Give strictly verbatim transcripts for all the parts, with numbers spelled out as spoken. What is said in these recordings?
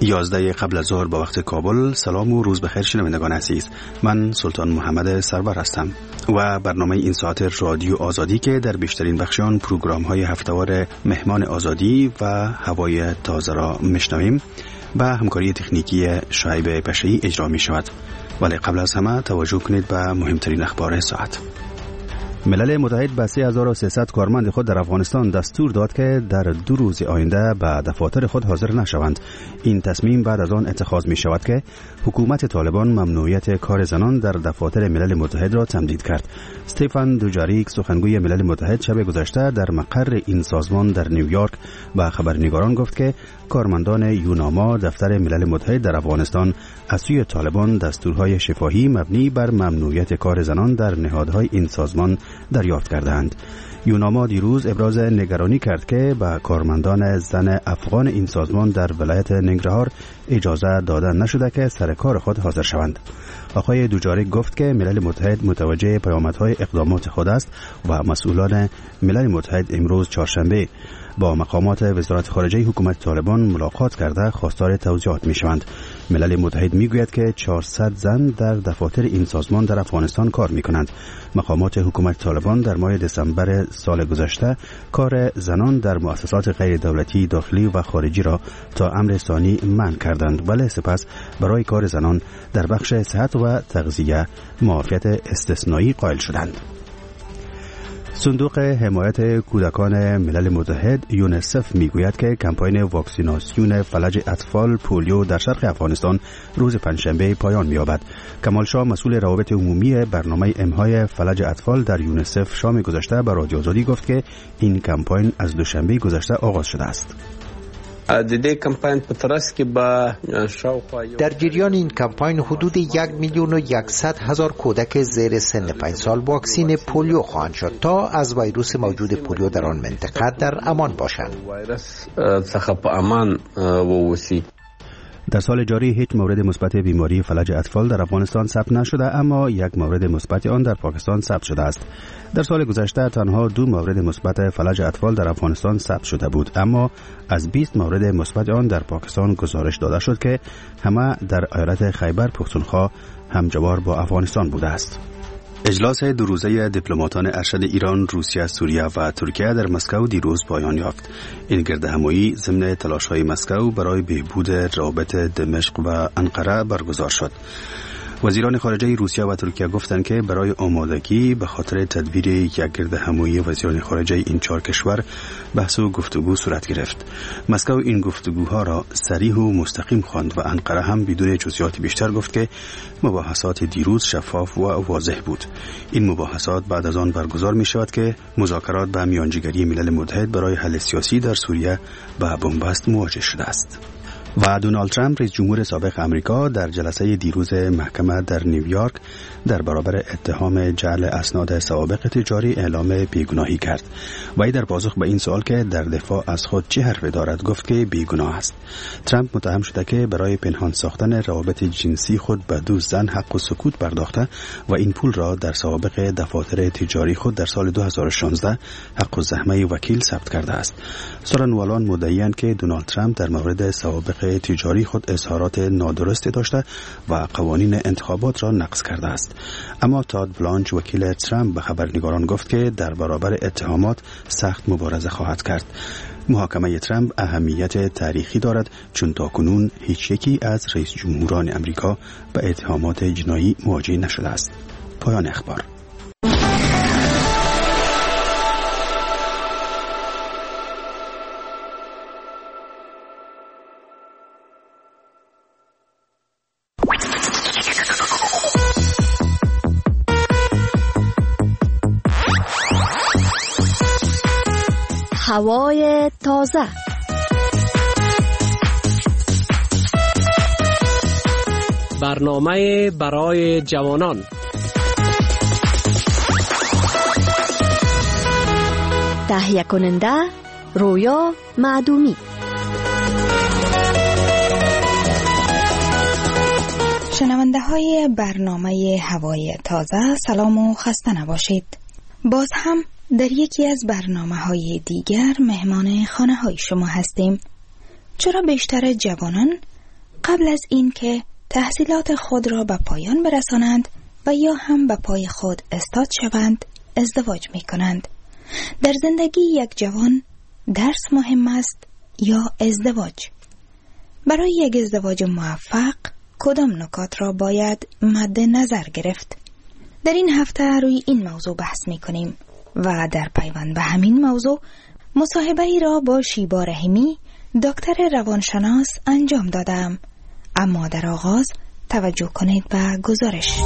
یازده قبل از ظهر با وقت کابل. سلام و روز بخیر شنوندگان عزیز. من سلطان محمد سرور هستم و برنامه این ساعت رادیو آزادی که در بیشترین بخش آن پروگرام های هفته‌وار مهمان آزادی و هوای تازه را میشنویم با همکاری تکنیکی شعیب پشه‌ای اجرا می شود. ولی قبل از همه توجه کنید به مهمترین اخبار ساعت. ملل متحد به سه هزار و سیصد کارمند خود در افغانستان دستور داد که در دو روز آینده به دفاتر خود حاضر نشوند. این تصمیم بعد از آن اتخاذ می شود که حکومت طالبان ممنوعیت کار زنان در دفاتر ملل متحد را تمدید کرد. استفان دوجاریک سخنگوی ملل متحد شب گذشته در مقر این سازمان در نیویورک به خبرنگاران گفت که کارمندان یوناما دفتر ملل متحد در افغانستان از سوی طالبان دستورهای شفاهی مبنی بر ممنوعیت کار زنان در نهادهای این سازمان دریافت کردند. یوناما دیروز ابراز نگرانی کرد که به کارمندان زن افغان این سازمان در ولایت ننگرهار اجازه داده نشده که سر کار خود حاضر شوند. آقای دوجاریک گفت که ملل متحد متوجه پیامدهای اقدامات خود است و مسئولان ملل متحد امروز چهارشنبه با مقامات وزارت خارجه حکومت طالبان ملاقات کرده خواستار توضیحات می‌شوند. ملل متحد میگوید که چهارصد زن در دفاتر این سازمان در افغانستان کار می‌کنند. مقامات حکومت طالبان در ماه دسامبر سال گذشته کار زنان در مؤسسات غیر دولتی داخلی و خارجی را تا امر ثانی منع کردند، ولی سپس برای کار زنان در بخش صحت و تغذیه معافیت استثنایی قائل شدند. صندوق حمایت کودکان ملل متحد یونیسف میگوید که کمپاین واکسیناسیون فلج اطفال پولیو در شرق افغانستان روز پنجشنبه پایان می‌یابد. کمال شاه مسئول روابط عمومی برنامه امهای فلج اطفال در یونیسف شام گذشته به رادیو آزادی گفت که این کمپاین از دوشنبه گذشته آغاز شده است. در جریان این کمپاین حدود یک میلیون و یکصد هزار کودک زیر سن پنج سال واکسین پولیو خواهند شد تا از ویروس موجود پولیو در آن منطقه در امان باشند. در سال جاری هیچ مورد مثبت بیماری فلج اطفال در افغانستان ثبت نشده، اما یک مورد مثبت آن در پاکستان ثبت شده است. در سال گذشته تنها دو مورد مثبت فلج اطفال در افغانستان ثبت شده بود، اما از بیست مورد مثبت آن در پاکستان گزارش داده شد که همه در ایالت خیبر پختونخوا همجوار با افغانستان بوده است. اجلاس دو روزه دیپلماتان ارشد ایران، روسیه، سوریه و ترکیه در مسکو دیروز پایان یافت. این گردهمایی ضمن تلاش‌های مسکو برای بهبود روابط دمشق و انقره برگزار شد. وزیران خارجه روسیه و ترکیه گفتند که برای آمادگی به خاطر تدبیر یک گردهمایی وزیران خارجه این چهار کشور بحث و گفتگو صورت گرفت. مسکو این گفتگوها را صریح و مستقیم خواند و انقره هم بدون جزئیات بیشتر گفت که مباحثات دیروز شفاف و واضح بود. این مباحثات بعد از آن برگزار می شود که مذاکرات به میانجیگری ملل متحد برای حل سیاسی در سوریه به بنبست مواجه شده است. و دونالد ترامپ رئیس جمهور سابق آمریکا در جلسه دیروز محکمه در نیویورک در برابر اتهام جعل اسناد سوابق تجاری اعلام بیگناهی کرد. وی در پاسخ به این سوال که در دفاع از خود چه حرفی دارد گفت که بیگناه است. ترامپ متهم شده که برای پنهان ساختن روابط جنسی خود به دو زن حق و سکوت پرداخته و این پول را در سوابق دفاتر تجاری خود در سال دو هزار و شانزده حق الزحمه وکیل ثبت کرده است. سخنوران مدعی‌اند که دونالد ترامپ در مورد سوابق تجاری خود اظهارات نادرستی داشته و قوانین انتخابات را نقض کرده است. اما تاد بلانچ وکیل ترامپ به خبرنگاران گفت که در برابر اتهامات سخت مبارزه خواهد کرد. محاکمه ترامپ اهمیت تاریخی دارد چون تاکنون هیچ یکی از رئیس جمهوران امریکا به اتهامات جنایی مواجه نشده است. پایان اخبار. هوای تازه. برنامه برای جوانان. تهیه کننده رویا معدومی. شنونده های برنامه هوای تازه، سلام و خسته نباشید. باز هم در یکی از برنامه های دیگر مهمان خانه های شما هستیم. چرا بیشتر جوانان قبل از این که تحصیلات خود را به پایان برسانند و یا هم به پای خود استاد شوند ازدواج می کنند. در زندگی یک جوان درس مهم است یا ازدواج؟ برای یک ازدواج موفق کدام نکات را باید مد نظر گرفت؟ در این هفته روی این موضوع بحث می کنیم و در پیوند به همین موضوع مصاحبه ای را با شیبا رحیمی دکتر روانشناس انجام دادم. اما در آغاز توجه کنید به گزارش.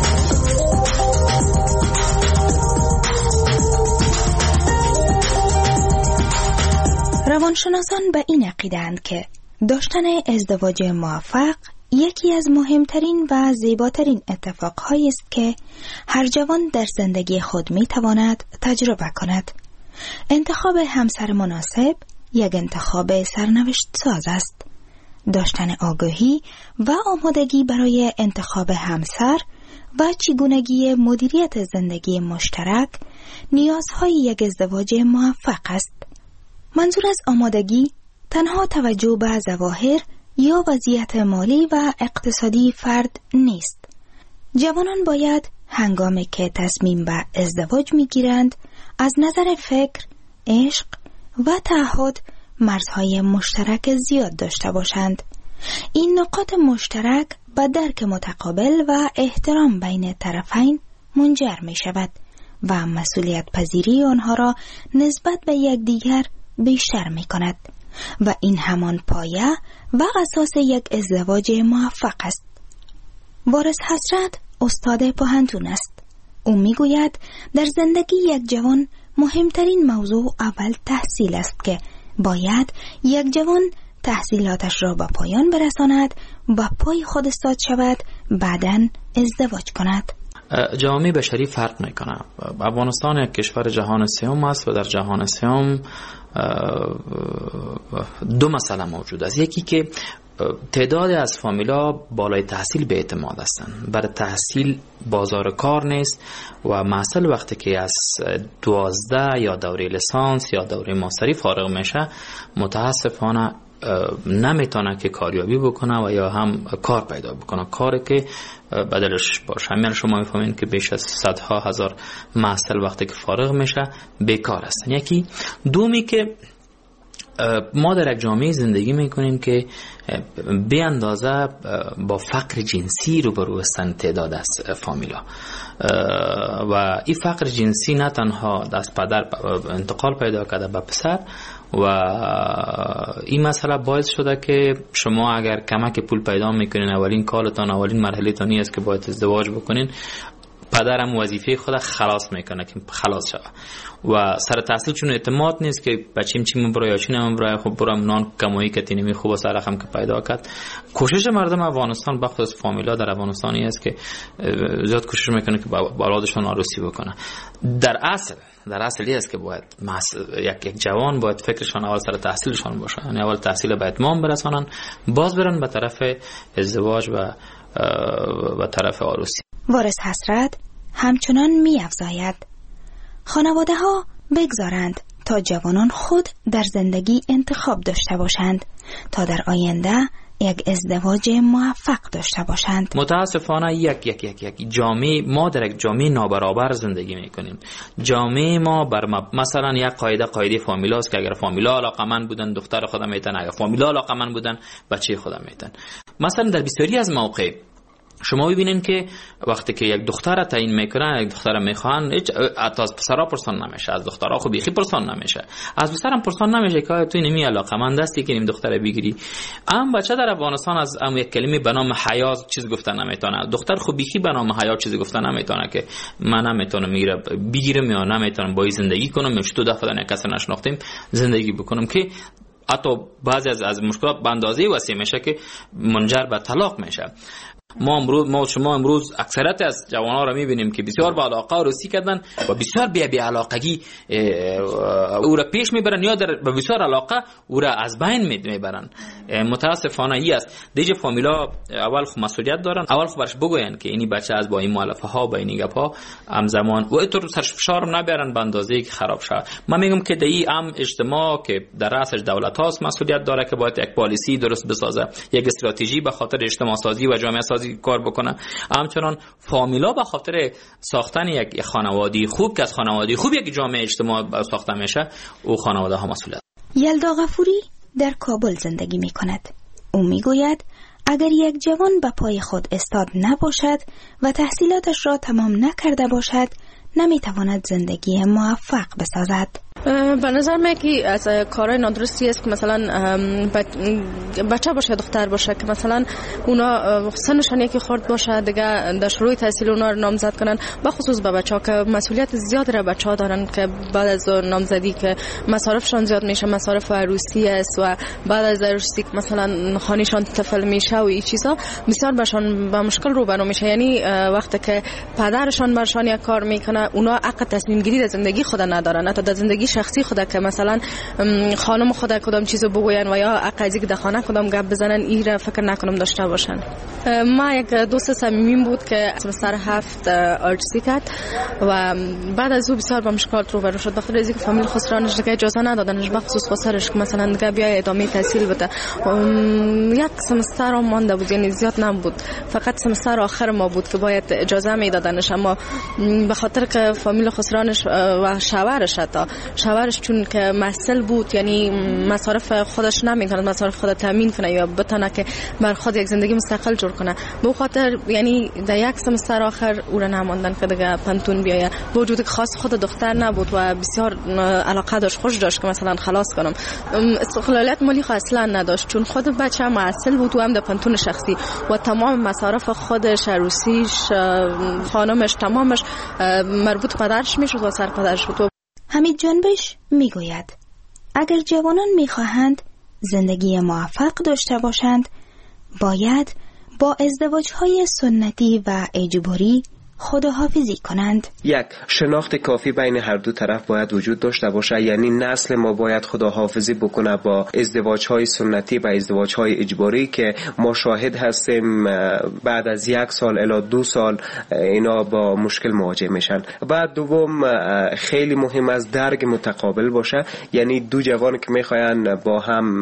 روانشناسان به این عقیده‌اند که داشتن ازدواج موفق یکی از مهمترین و زیباترین اتفاقهایی است که هر جوان در زندگی خود میتواند تجربه کند. انتخاب همسر مناسب یک انتخاب سرنوشت ساز است. داشتن آگاهی و آمادگی برای انتخاب همسر و چگونگی مدیریت زندگی مشترک نیازهای یک ازدواج موفق است. منظور از آمادگی تنها توجه به ظواهر یا وضعیت مالی و اقتصادی فرد نیست. جوانان باید هنگامی که تصمیم به ازدواج میگیرند از نظر فکر، عشق و تعهد مرزهای مشترک زیاد داشته باشند. این نقاط مشترک به درک متقابل و احترام بین طرفین منجر می شود و مسئولیت پذیری آنها را نسبت به یکدیگر بیشتر می کند و این همان پایه و اساس یک ازدواج موفق است. وارث حسرت استاد پوهنتون است. او می گوید در زندگی یک جوان مهمترین موضوع اول تحصیل است که باید یک جوان تحصیلاتش را به پایان برساند و پای خود استاد شود، بعداً ازدواج کند. جامعه بشری فرق میکنه. افغانستان یک کشور جهان سوم است و در جهان سوم دو مسئله موجود است. یکی که تعداد از فامیلا بالای تحصیل به اعتماد هستند. برای تحصیل بازار کار نیست و محصل وقتی که از دوازده یا دوره لیسانس یا دوره ماستری فارغ میشه متاسفانه نمیتونه که کاریابی بکنه و یا هم کار پیدا بکنه، کاری که بدلش باشه. همین شما میفهمین که بیش از صدها هزار محصل وقتی که فارغ میشه بیکار هستن. یکی دومی که ما در یک جامعه زندگی میکنیم که به اندازه با فقر جنسی روبرو هستند تعداد از فامیلا و این فقر جنسی نه تنها از پدر انتقال پیدا کرده به پسر و این مسئله باعث شده که شما اگر کمک پول پیدا میکنین اولین کارتان اولین مرحله تانی است که باید ازدواج بکنین، پدرم وظیفه خود خلاص میکنه که خلاص شوه و سر تحصیل چون اعتماد نیست که بچیم چی من برای چی نمیم برای خب برام نان کمایی که تینمی خوب سر رقم که پیدا کرد. کوشش مردم افغانستان بخصوص فامیلا در افغانستانی است که زیاد کوشش میکنه که با اولادشون عروسی بکنه. در اصل در اصلی است که باید یک یک جوان باید فکرشان اول سر تحصیلشان باشه، یعنی اول تحصیل به اتمام برسانن، باز برن به طرف ازدواج و و طرف عروسی. وارث حسرت همچنان می افزاید خانواده ها بگذارند تا جوانان خود در زندگی انتخاب داشته باشند تا در آینده یک ازدواج موفق داشته باشند. متاسفانه یک یک یک یک جامعه ما در یک جامعه نابرابر زندگی میکنیم. جامعه ما بر مثلا یک قاعده قاعده فامیلا است که اگر فامیلا علاقمند بودن دختر خودم میتن، اگر فامیلا علاقمند بودن بچه خودم میتن. مثلا در بسیاری از مواقع شما ببینین که وقتی که یک دختر تعیین میکنن، یک دختر میخوان، هیچ حتی از پسرا پرسان نمیشه، از دخترها خب بیخی پرسان نمیشه، از پسرم پرسان نمیشه که تو نمی علاقمند هستی که این دختر بگیری. ام بچه در افغانستان از ام یک کلمه به نام حیا چیز گفتن نمیتونه، دختر خب بیخی به نام حیا چیز گفتن نمیتونه که من نمیتونم میره بگیرم یا نمیتونم با زندگی کنم یا تو دفعه نه کس نشناختیم زندگی بکنم که حتی بعضی از از مشکلات به اندازه وسیع میشه که منجر به طلاق میشه. ما امروز ما شما امروز اکثریت از جوانان را میبینیم که بسیار با علاقه و روسی کردن و بسیار بی بی علاقگی او را پیش میبرن یا در بسیار علاقه او را از بین میبرن. متاسفانه ای است. دیگه فامیلا اول خو مسئولیت دارن، اول خو برش بگوین که اینی بچه از با این مؤلفه ها با این گپ ها همزمان و اینطور سرش فشار نبرن به اندازه‌ای که خراب شه. من میگم که دی ام اجتماع که در رأسش دولت هاست مسئولیت داره که باید یک پالیسی درست بسازه، یک استراتژی به خاطر اجتماع سازی و جامعه سازی کار بکنه. همچنان فامیلا به خاطر ساختن یک خانواده خوب که از خانواده خوب یک جامعه اجتماع ساخته میشه، او خانواده ها مسئولیت. یلدا غفوری در کابل زندگی می کند. او می گوید اگر یک جوان به پای خود استاد نباشد و تحصیلاتش را تمام نکرده باشد، نمی تواند زندگی موفق بسازد. به نظر من که از کارهای نادرستی است که مثلا بچه باشه دختر باشه که مثلا اونا سنشان یکی خورد باشه دیگه در شروع تحصیل اونا رو نامزد کنن، به خصوص به بچه ها که مسئولیت زیاد را بچه ها دارن که بعد از نامزدی که مصارفشان زیاد میشه، مصارف عروسی است و بعد از عروسی که مثلا خانهشان طفل میشه و این چیزا بسیار بهشان با مشکل روبرو میشه. یعنی وقتی که پدرشان برشان یک کار میکنه اونا حق تصمیم گیری در زندگی خود ندارن، حتی در زندگی شخصی خدا که مثلا خانم خدا کدام چیزو بگوین و یا عقیدی که در خانه کدام گپ بزنن این را فکر نکنم داشته باشن. ما یک دوست صمیمیم بود که سمستر هفت آرتسی کرد و بعد از او بسیار با مشکلات روبرو شد، بخاطر اینکه فامیل خسرانش دیگه اجازه ندادنش، بخصوص خسرش که مثلا دیگه بیا ادامه تحصیل بده. یک سمستر هم مانده بود، یعنی زیاد نبود، فقط سمستر آخر ما بود که باید اجازه میدادنش، اما به خاطر که فامیل خسرانش و شوهرش حتی شوهرش چون که مسئول بود، یعنی مصارف خودش نمیتونه مصارف خود تامین کنه یا بتونه که بر خود یک زندگی مستقل جور کنه، به خاطر یعنی در یک سمستر آخر او را نماندن که دیگه پنتون بیایه. با وجود که خاص خود دختر نبود و بسیار علاقه داشت، خوش داشت که مثلا خلاص کنم، استقلالیت مالی خو اصلا نداشت چون خود بچه مسئول بود و هم در پنتون شخصی و تمام مصارف خودش، عروسیش، خانمش، تمامش مربوط پدرش میشد و سر پدرش بود. حمید جنبش میگوید اگر جوانان میخواهند زندگی موفق داشته باشند باید با ازدواج‌های سنتی و اجباری خداحافظی کنند. یک شناخت کافی بین هر دو طرف باید وجود داشته باشه، یعنی نسل ما باید خداحافظی بکنه با ازدواج‌های سنتی و ازدواج‌های اجباری که ما شاهد هستیم بعد از یک سال الی دو سال اینا با مشکل مواجه میشن. بعد دوم خیلی مهم است درک متقابل باشه، یعنی دو جوان که میخواین با هم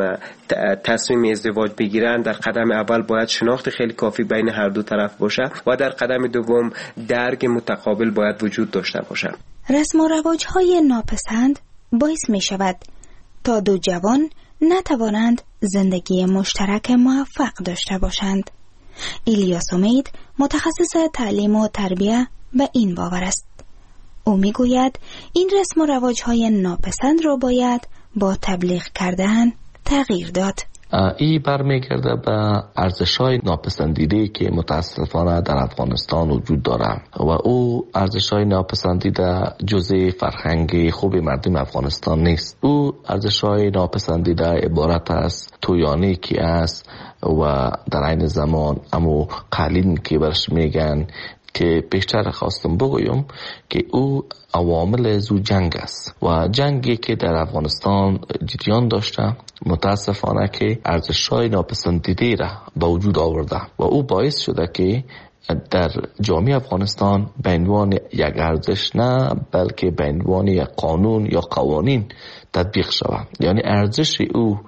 تصمیم ازدواج بگیرن در قدم اول باید شناخت خیلی کافی بین هر دو طرف باشه و در قدم دوم درک متقابل باید وجود داشته باشد. رسم و رواج‌های ناپسند باعث می شود تا دو جوان نتوانند زندگی مشترک موفق داشته باشند. الیاس امید متخصص تعلیم و تربیه به این باور است. او می گوید این رسم و رواج‌های ناپسند را باید با تبلیغ کردن تغییر داد. ای برمیگرده به ارزش‌های ناپسندیده که متاسفانه در افغانستان وجود داره و او ارزش‌های ناپسندیده جزء فرهنگ خوب مردم افغانستان نیست. او ارزش‌های ناپسندیده عبارت است تویانی که است و در عین زمان امو قالین که برش میگن که پیشتر خواستم بگویم که او عوامل زو جنگ است و جنگی که در افغانستان جریان داشته متاسفانه که ارزش‌های ناپسندیده را به وجود آورده و او باعث شده که در جامعه افغانستان به عنوان یک ارزش نه بلکه به عنوان یک قانون یا قوانین تطبیق شود، یعنی ارزش او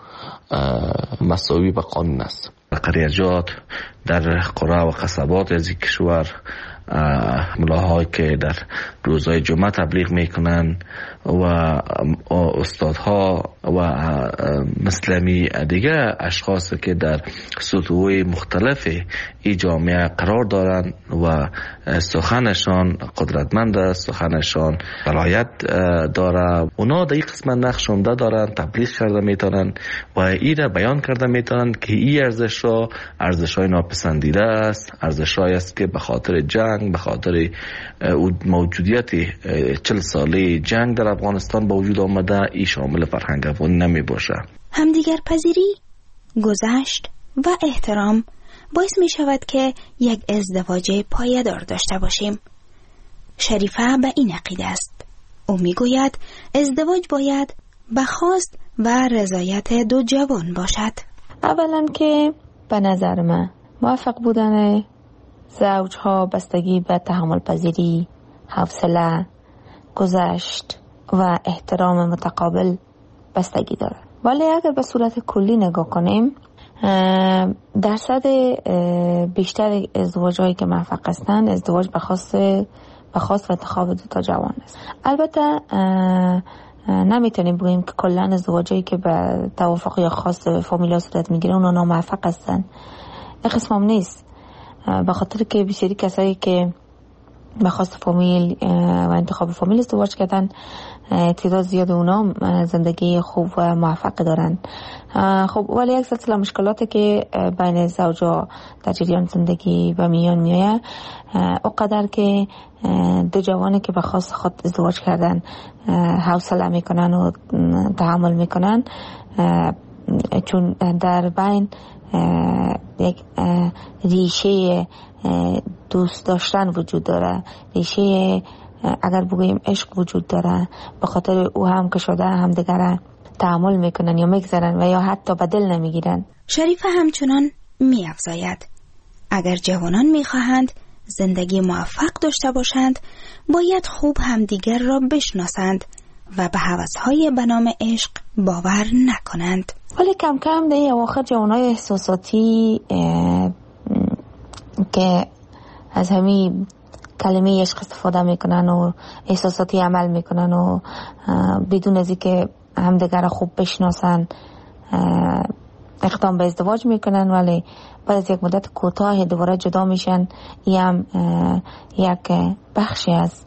مساوی به قانون است. قریجات در قرى و قصبات از کشور ملاهایی که در روزهای جمعه تبلیغ میکنن و استادها و مسلمی دیگه اشخاص که در سطوح مختلف ای جامعه قرار دارن و سخنشان قدرتمند است، سخنشان ولایت داره، اونا در این قسمت نقش عمده دارن، تبلیغ کرده میتونن و ای را بیان کرده میتونن که این ارزش را ارزش‌های ناپسندیده است، ارزش‌هایی است که به خاطر جنگ، به خاطر موجودیت چل ساله جنگ در افغانستان با وجود آمده ای شامل فرهنگ افغانی نمی باشه. همدیگر پذیری، گذشت و احترام باعث می شود که یک ازدواج پایدار داشته باشیم. شریفه به این عقیده است. او می گوید ازدواج باید به خواست و رضایت دو جوان باشد. اولا که به نظر من موفق بودن زوجها بستگی به تحمل پذیری، حوصله، گذشت و احترام متقابل بستگی داره. ولی اگر به صورت کلی نگاه کنیم، درصد بیشتر ازدواج‌هایی که موفق هستند ازدواج به خاص به خاص و انتخاب دو تا جوان است. البته نمیتونیم بگیم که کلا ازدواجایی که به توافق یا خاص فامیلا صورت میگیره اونا ناموفق هستن. این قسم هم نیست، به خاطر که بسیاری کسایی که به خاص فامیل و انتخاب فامیل ازدواج کردن تعداد زیاد اونا زندگی خوب و موفق دارن. خب ولی یک سلسله مشکلاتی که بین زوجا در جریان زندگی به میان میآید، اونقدر که دو جوانی که به خاص خود ازدواج کردن حوصله میکنن و تحمل میکنن، چون در بین یک ریشه دوست داشتن وجود داره، ریشه اگر بگوییم عشق وجود داره، به خاطر او هم که شده هم دیگر تحمل میکنن یا میگذارن و یا حتی به دل نمیگیرن. شریفه همچنان میافزاید اگر جوانان میخواهند زندگی موفق داشته باشند باید خوب همدیگر را بشناسند و به هوس‌های به نام عشق باور نکنند. ولی کم کم در اواخر جوانای احساساتی که از همین کلمه عشق استفاده میکنن و احساساتی عمل میکنن و بدون از اینکه همدیگر خوب بشناسن اقدام به ازدواج میکنن، ولی بعد از یک مدت کوتاه دوباره جدا میشن. این هم یک بخشی از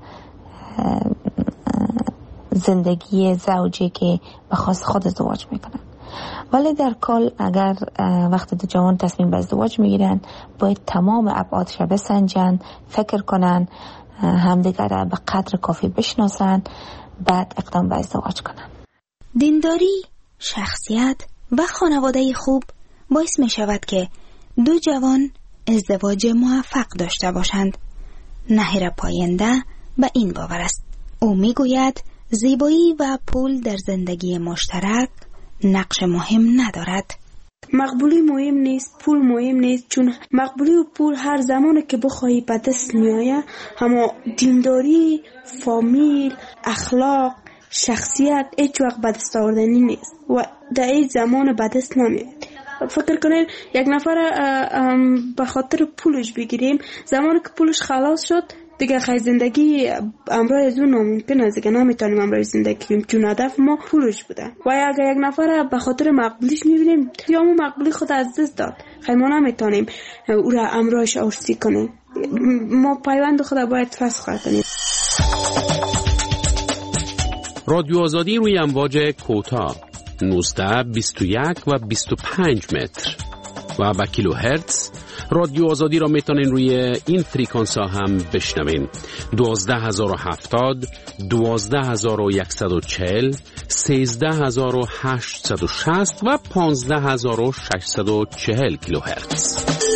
زندگی زوجی که به خاص خود ازدواج میکنن. ولی در کل اگر وقتی دو جوان تصمیم به ازدواج میگیرن باید تمام ابعادش بسنجن، فکر کنن، همدیگر را به قدر کافی بشناسن، بعد اقدام به ازدواج کنن. دینداری، شخصیت و خانواده خوب باعث می شود که دو جوان ازدواج موفق داشته باشند. نهیر پاینده به این باور است. او می گوید زیبایی و پول در زندگی مشترک نقش مهم ندارد. مقبولی مهم نیست، پول مهم نیست، چون مقبولی و پول هر زمان که بخواهی به دست میآید، اما دینداری، فامیل، اخلاق، شخصیت هیچ وقت به دست آوردنی نیست و در این زمان به دست نمیاد. فکر کنین یک نفر به خاطر پولش بگیریم، زمانی که پولش خلاص شد دیگه خیلی زندگی امروز از اون ناممکن است، دیگه نمیتونیم امروز زندگی کنیم چون هدف ما پولش بوده. و اگر یک نفر به خاطر مقبولیش میبینیم یا اون مقبولی خود از دست داد، خیلی ما نمیتونیم او را امروز آشتی کنیم. ما پیوند خود باید فسخ کنیم. رادیو آزادی روی امواج کوتاه نوزده، بیست و یک و بیست و پنج متر و با کیلو هرتز. رادیو آزادی را میتونین روی این فریکانس ها هم بشنوین: دوازده هزار و هفتاد، دوازده هزار و صد و چهل، سیزده هزار و هشتصد و شصت و پانزده هزار و ششصد و چهل کیلو هرتز.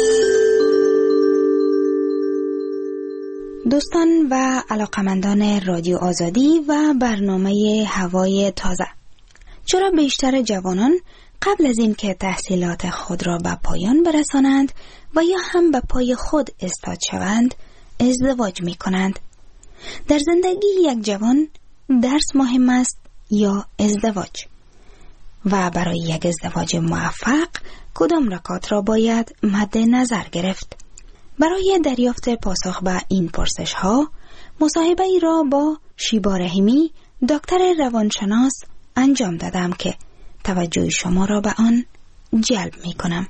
دوستان و علاقمندان رادیو آزادی و برنامه هوای تازه، چرا بیشتر جوانان قبل از این که تحصیلات خود را به پایان برسانند و یا هم به پای خود استاد شوند ازدواج می کنند؟ در زندگی یک جوان درس مهم است یا ازدواج؟ و برای یک ازدواج موفق کدام نکات را باید مد نظر گرفت؟ برای دریافت پاسخ به این پرسش ها مصاحبه ای را با شیبا رحیمی، دکتر روانشناس انجام دادم که توجه شما را به آن جلب می کنم.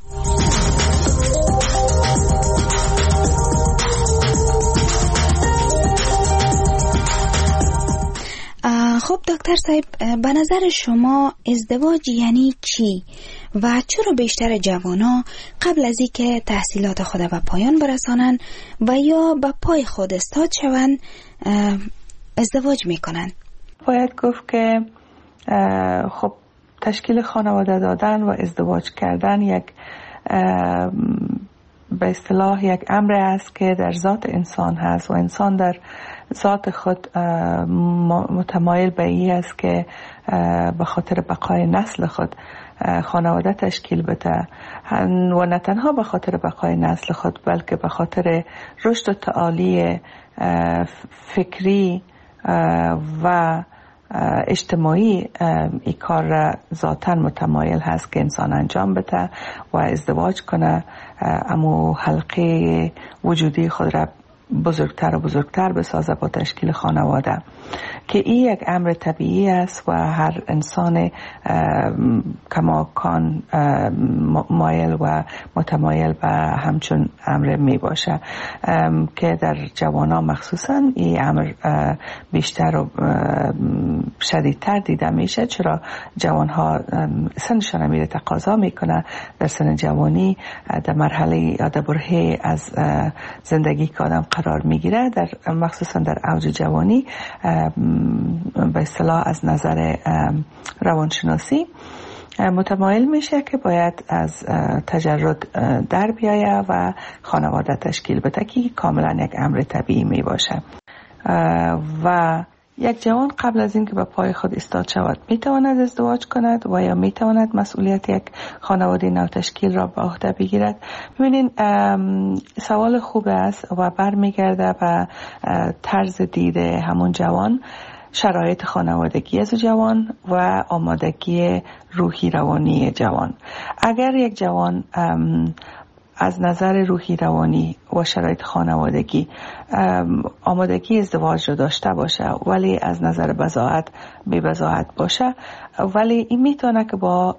خب دکتر صاحب، به نظر شما ازدواج یعنی چی و چرا بیشتر جوانا قبل از اینکه تحصیلات خود به پایان برسانن و یا به پای خود استاد شوند ازدواج میکنن؟ باید گفت که خب تشکیل خانواده دادن و ازدواج کردن یک به اصطلاح یک امر است که در ذات انسان هست و انسان در ذات خود متمایل به این است که به خاطر بقای نسل خود خانواده تشکیل بده و نه تنها به خاطر بقای نسل خود بلکه به خاطر رشد و تعالی فکری و اجتماعی این کار را ذاتاً متمایل هست که انسان انجام بده و ازدواج کنه، امو حلقه وجودی خود را بزرگتر و بزرگتر بسازه با تشکیل خانواده که این یک امر طبیعی است و هر انسان کماکان مایل و متمایل به همچون امر می باشه که در جوانان مخصوصا این امر بیشتر و شدیدتر دیده میشه، چرا جوانها سنشان میره تقاضا میکنه در سن جوانی در مرحله یا در برهه از زندگی که آدم قرار میگیره، در مخصوصا در اوج جوانی به اصطلاح از نظر روانشناسی متمایل میشه که باید از تجرد در بیایه و خانواده تشکیل بده که کاملا یک امر طبیعی می باشه و یک جوان قبل از اینکه به پای خود ایستاد شود میتواند ازدواج کند و یا میتواند مسئولیت یک خانواده نو تشکیل را به عهده بگیرد. ببینین سوال خوب است و برمیگرده به طرز دید همون جوان، شرایط خانوادگی از جوان و آمادگی روحی روانی جوان. اگر یک جوان از نظر روحی روانی و شرایط خانوادگی آمادگی ازدواج رو داشته باشه ولی از نظر بضاعت بی بضاعت باشه، ولی این میتونه که با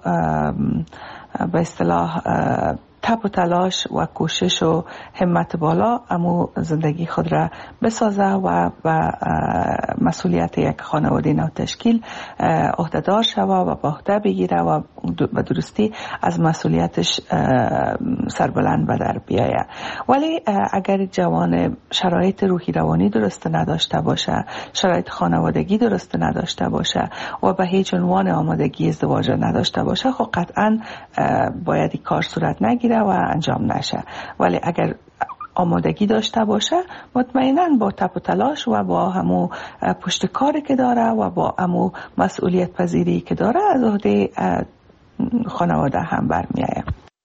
به اصطلاح تب و تلاش و کوشش و همت بالا امو زندگی خود را بسازه و به مسئولیت یک خانواده نو تشکیل عهده‌دار شوه و به عهده بگیره و به درستی از مسئولیتش سربلند به در بیایه. ولی اگر جوان شرایط روحی روانی درست نداشته باشه، شرایط خانوادگی درست نداشته باشه و به هیچ عنوان آمادگی ازدواج نداشته باشه، خب قطعا باید این کار صورت نگیره و انجام نشه. ولی اگر آمادگی داشته باشه، مطمئناً با تپ و تلاش و با همو پشت کاری که داره و با همو مسئولیت پذیری که داره از عهده خانواده هم برمیآید.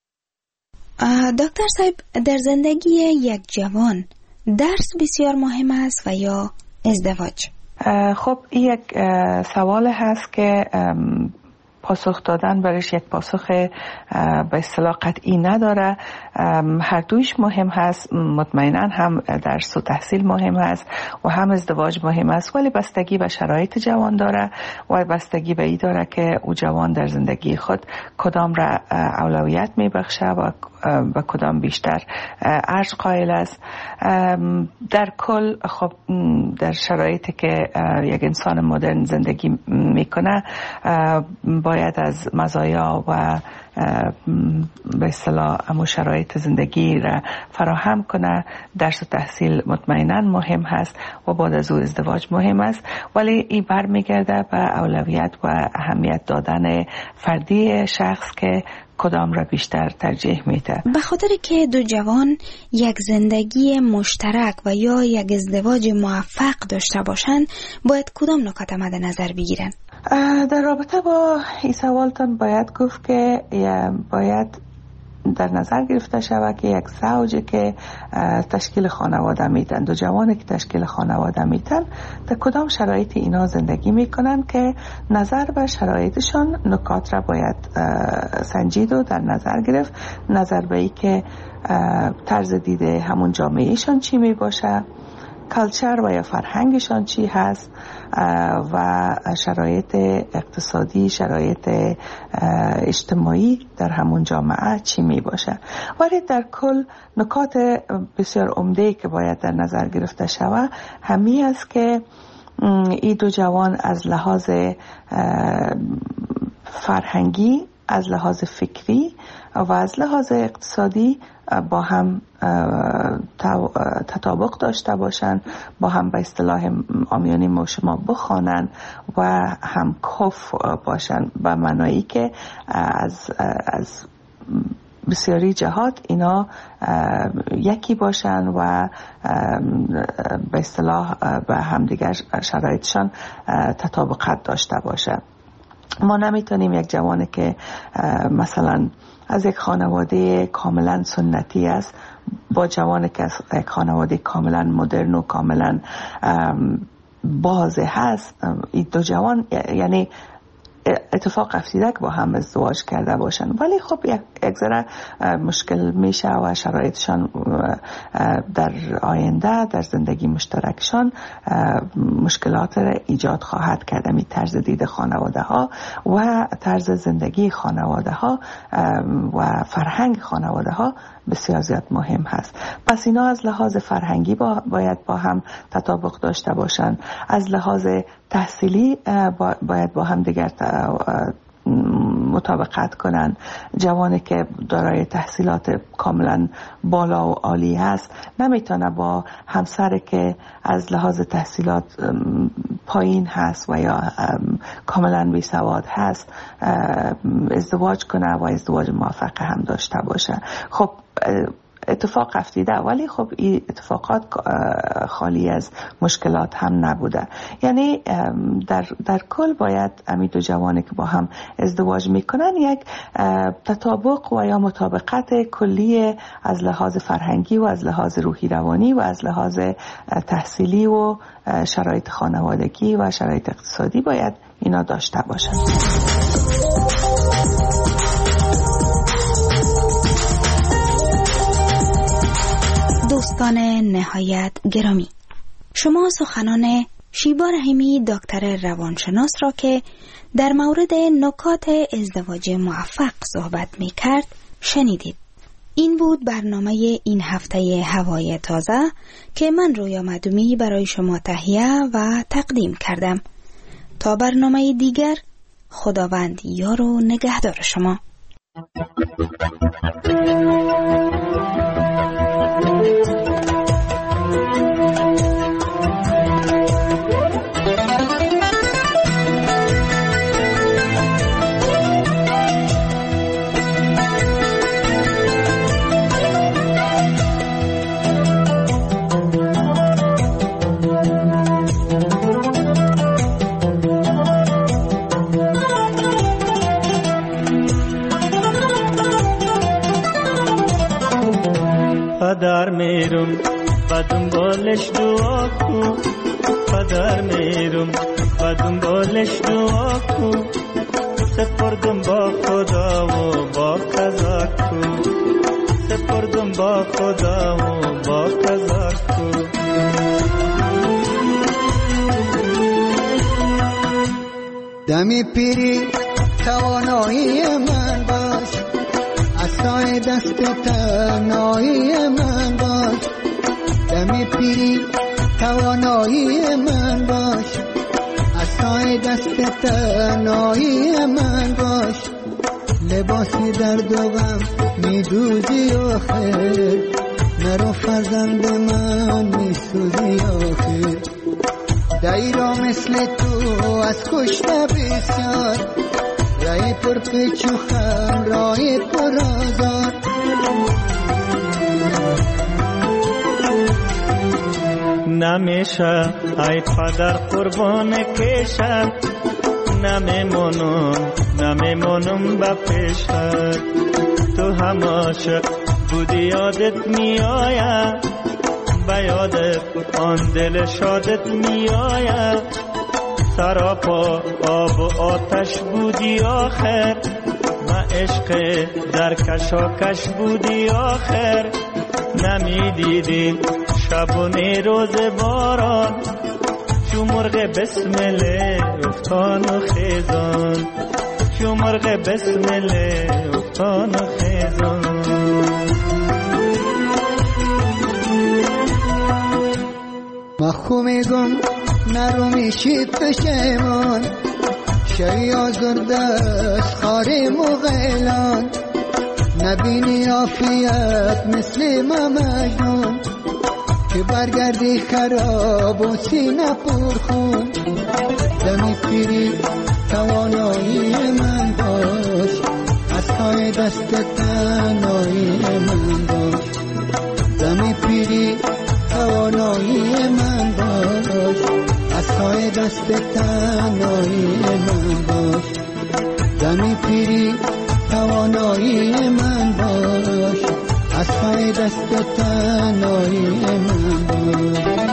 دکتر صاحب، در زندگی یک جوان درس بسیار مهم است و یا ازدواج؟ خب این یک سوال هست که پاسخ دادن برش یک پاسخ به اصطلاح قطعی نداره. هر دویش مهم هست، مطمئنا هم درس و تحصیل مهم هست و هم ازدواج مهم است، ولی بستگی به شرایط جوان داره و بستگی به ای داره که او جوان در زندگی خود کدام را اولویت میبخشه و و کدام بیشتر ارج قائل است. در کل خب در شرایطی که یک انسان مدرن زندگی میکنه باید از مزایا و به اصطلاح امو شرایط زندگی را فراهم کنه. درس و تحصیل مطمئنا مهم هست و بعد از او ازدواج مهم است، ولی این برمیگرده به اولویت و اهمیت دادن فردی شخص که کدام را بیشتر ترجیح میده. به خاطر که دو جوان یک زندگی مشترک و یا یک ازدواج موفق داشته باشند، باید کدام نکات مد نظر بگیرن؟ در رابطه با این سوالتان باید گفت که باید در نظر گرفته شود که یک زوجی که تشکیل خانواده میتن، دو جوانی که تشکیل خانواده میتن، در کدام شرایط اینا زندگی میکنن که نظر به شرایطشان نکات را باید سنجید و در نظر گرفت. نظر به ای که طرز دیده همون جامعهشان چی می باشه، کلچر و یا فرهنگشان چی هست و شرایط اقتصادی، شرایط اجتماعی در همون جامعه چی می باشه. ولی در کل نکات بسیار عمده که باید در نظر گرفته شود همی است که این دو جوان از لحاظ فرهنگی، از لحاظ فکری و از لحاظ اقتصادی با هم تطابق داشته باشند، با هم به اصطلاح عامیانه ما شما بخوانند و هم کف باشند، به معنایی که از از بسیاری جهات اینا یکی باشن و به اصطلاح به همدیگر شرایطشان تطابقت داشته باشه. ما نمیتونیم یک جوانی که مثلا از یک خانواده کاملا سنتی است با جوانی که از یک خانواده کاملا مدرن و کاملا بازه هست، این دو جوان یعنی اتفاق افتیده که با هم ازدواج کرده باشن، ولی خب یک ذره مشکل میشه و شرایطشان در آینده در زندگی مشترکشان مشکلات را ایجاد خواهد کرد. می طرز دید خانواده ها و طرز زندگی خانواده ها و فرهنگ خانواده ها بسیار زیاد مهم هست. پس اینا از لحاظ فرهنگی با باید با هم تطابق داشته باشن، از لحاظ تحصیلی باید با هم دیگر مطابقت کنن. جوانی که دارای تحصیلات کاملا بالا و عالی هست نمیتونه با همسر که از لحاظ تحصیلات پایین هست و یا کاملا بی سواد هست ازدواج کنه و ازدواج موفق هم داشته باشه. خب اتفاق افتیده، ولی خب این اتفاقات خالی از مشکلات هم نبوده. یعنی در, در کل باید امی دو جوانی که با هم ازدواج میکنن یک تطابق و یا مطابقت کلی از لحاظ فرهنگی و از لحاظ روحی روانی و از لحاظ تحصیلی و شرایط خانوادگی و شرایط اقتصادی باید اینا داشته باشن. دوستان نهایت گرامی، شما سخنان شیبا رحیمی دکتر روانشناس را که در مورد نکات ازدواج موفق صحبت می کرد شنیدید. این بود برنامه این هفته هوای تازه که من رویا معدومی برای شما تهیه و تقدیم کردم. تا برنامه دیگر، خداوند یار و نگهدار شما. پدر میرم و دنبالش دعا کن، پدر میرم و دنبالش دعا کن، سپردم با خدا و با قضا کن، سپردم با خدا و با قضا کن. دمی پیری توانایی من باش، عصای دست تنهایی من باش. دمی پیری توانایی من باش، عصای دست تنهایی من باش. لباسی درد و غم میدوزی آخر، نرو فرزند من میسوزی آخر. دایرا مثل تو از کشته بسیار، رای پر پیچ و خم رای پر آزار. نمیشه ای پدر قربان کشم، نمیمونم نمیمونم با پیشت. تو هم عاشق بودی یادت میآید، با یادت آن دل شادت میآید. سراپا آب و آتش بودی آخر، و عشق در کشاکش بودی آخر. نمیدیدی شب و روز باران، چو مرغ بسمله افتان و خیزان، چو مرغ بسمله افتان و خیزان. مخو میگم نرو میشید پشیمان، شوی آزرده از خاری مغیلان. نبینی عافیت مثل ما مجنون، که برگردی خراب و سینه پرخون. دمی پیری توانایی من باش، از پای دست تنهایی دست تنهایی من باش، دمی پیری توانایی من باش، از پای دست تنهایی من باش.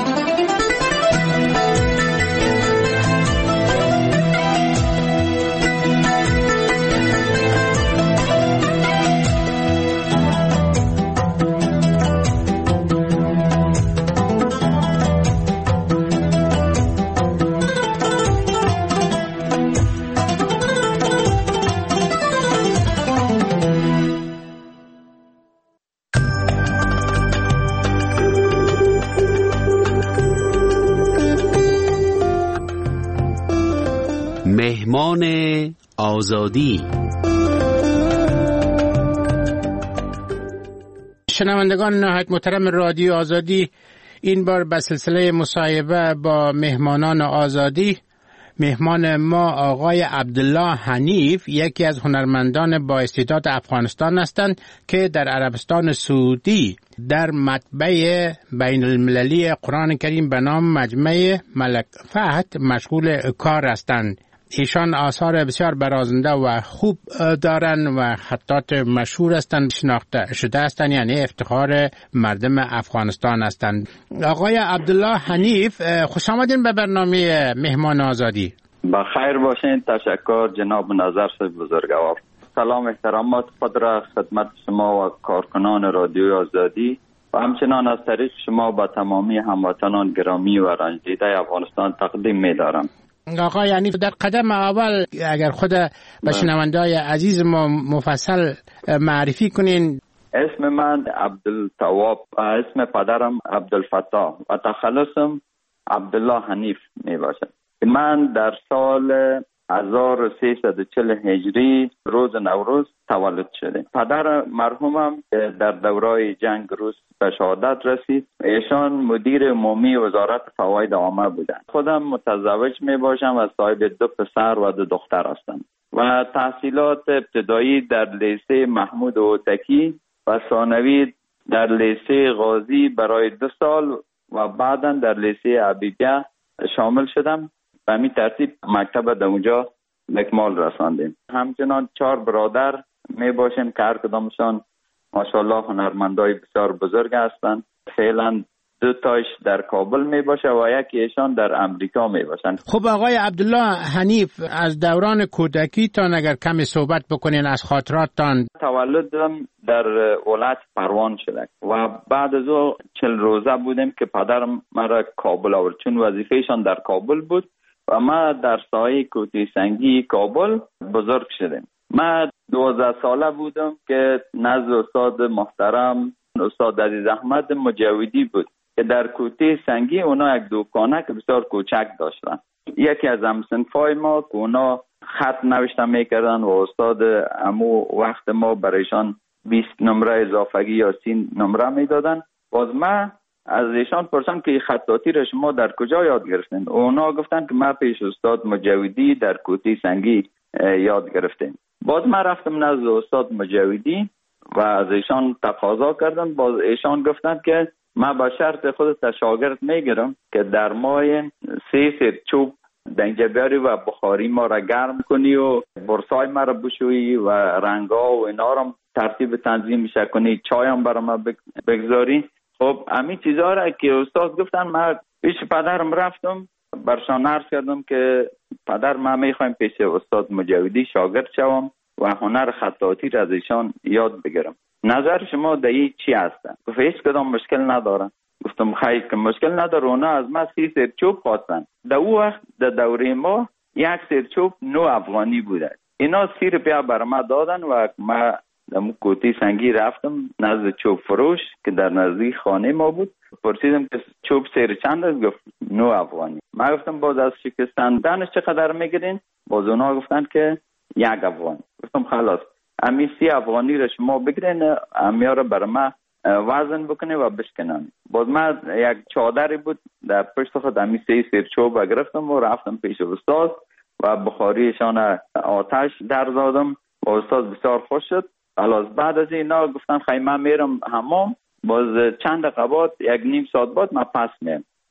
مهمان آزادی. شنوندگان نهایت محترم رادیو آزادی، این بار به سلسله مصاحبه با مهمانان آزادی. مهمان ما آقای عبدالله حنیف، یکی از هنرمندان با استعداد افغانستان هستند که در عربستان سعودی در مطبع بین المللی قرآن کریم به نام مجمع ملک فهد مشغول کار هستند. ایشان آثار بسیار برازنده و خوب دارند و خطات مشهور هستند، شناخته شده هستند، یعنی افتخار مردم افغانستان هستند. آقای عبدالله حنیف، خوش آمدین به برنامه مهمان آزادی. بخیر باشین. تشکر جناب نظر صاحب بزرگوار. سلام احترامات خود را خدمت شما و کارکنان رادیو آزادی و همچنان از طریق شما با تمامی هموطنان گرامی و رنج دیده افغانستان تقدیم می دارم. آقا یعنی در قدم اول اگر خود به شنونده‌های عزیز ما مفصل معرفی کنین. اسم من عبدالتواب، اسم پدرم عبدالفتاح و تخلصم عبدالله حنیف می باشد. من در سال هزار و سیصد و چهل هجری روز نوروز تولد شده. پدر مرحومم در دورای جنگ روس به شهادت رسید. ایشان مدیر عمومی وزارت فواید عامه بودند. خودم متزوج می باشم و صاحب دو پسر و دو دختر هستم و تحصیلات ابتدایی در لیسه محمود هوتکی و ثانوی در لیسه غازی برای دو سال و بعدا در لیسه عبیدیه شامل شدم. به همین ترتیب مکتب در اونجا اکمال رساندیم. همچنان چهار برادر می باشیم که هر کدامشان ماشاءالله هنرمندای بسیار بزرگ هستند. فعلا دو تاش در کابل می باشه و یکی ایشان در امریکا می باشند. خب آقای عبدالله حنیف، از دوران کودکی تا اگر کمی صحبت بکنین از خاطراتتان. تولدم در ولایت پروان شده و بعد از او چل روزه بودیم که پدرم مرا کابل آورد، چون وظیفهشان در کابل بود و ما در سایه کوتی سنگی کابل بزرگ شدیم. من دوازده ساله بودم که نزد استاد محترم استاد عزیز احمد مجاودی بود که در کوتی سنگی اونا یک دکانه که بسیار کوچک داشتن. یکی از همسنفای ما که اونا خط نوشتن میکردن و استاد امو وقت ما برایشان بیست نمره اضافگی یا سی نمره میدادن. باز من از ایشان پرسیدم که خطاطی را شما در کجا یاد گرفتین؟ اونا گفتن که ما پیش استاد مجاودی در کوتی سنگی یاد گرفتیم. باز من رفتم نزد استاد مجاودی و از ایشان تقاضا کردم. باز ایشان گفتن که من با شرط خودت شاگرد میگیرم که در ماه سه سر چوب دنجه بیاری و بخاری ما را گرم کنی و برسای ما را بشویی و رنگا و اینا را ترتیب تنظیم میشه کنی، چایم برای ما بگذاری. خب همین چیزها را که استاد گفتن من پیش پدرم رفتم برشان عرض کردم که پدر من میخوایم پیش استاد مجاودی شاگرد شوم و هنر خطاطی را از ایشان یاد بگیرم. نظر شما در این چی هستن؟ گفت هیچ کدام مشکل ندارن. گفتم خیلی که مشکل نداره. اونا از ما سی سرچوب خواستن. در او وقت در دوره ما یک سرچوب نو افغانی بوده. اینا سی روپیه بر ما دادن و ما در کوتی سنگی رفتم نزد چوب فروش که در نزدیک خانه ما بود. پرسیدم که چوب سیر چند است؟ گفت نو افغانی. ما گفتم باز از شکستندنش چقدر میگیرین؟ باز اونا گفتن که یک افغانی. گفتم خلاص امی سی افغانی را شما بگیرین، امیا را بر ما وزن بکنه و بشکنن. باز ما یک چادری بود در پشت خود امی سی سیر چوب گرفتم و رفتم پیش استاد و بخاریشان آتش در زدم و استاد بسیار خوش شد. خلاص بعد از اینا گفتن خیلی من میرم حمام. باز چند دقیقه بعد یک نیم ساعت بعد من پس میام.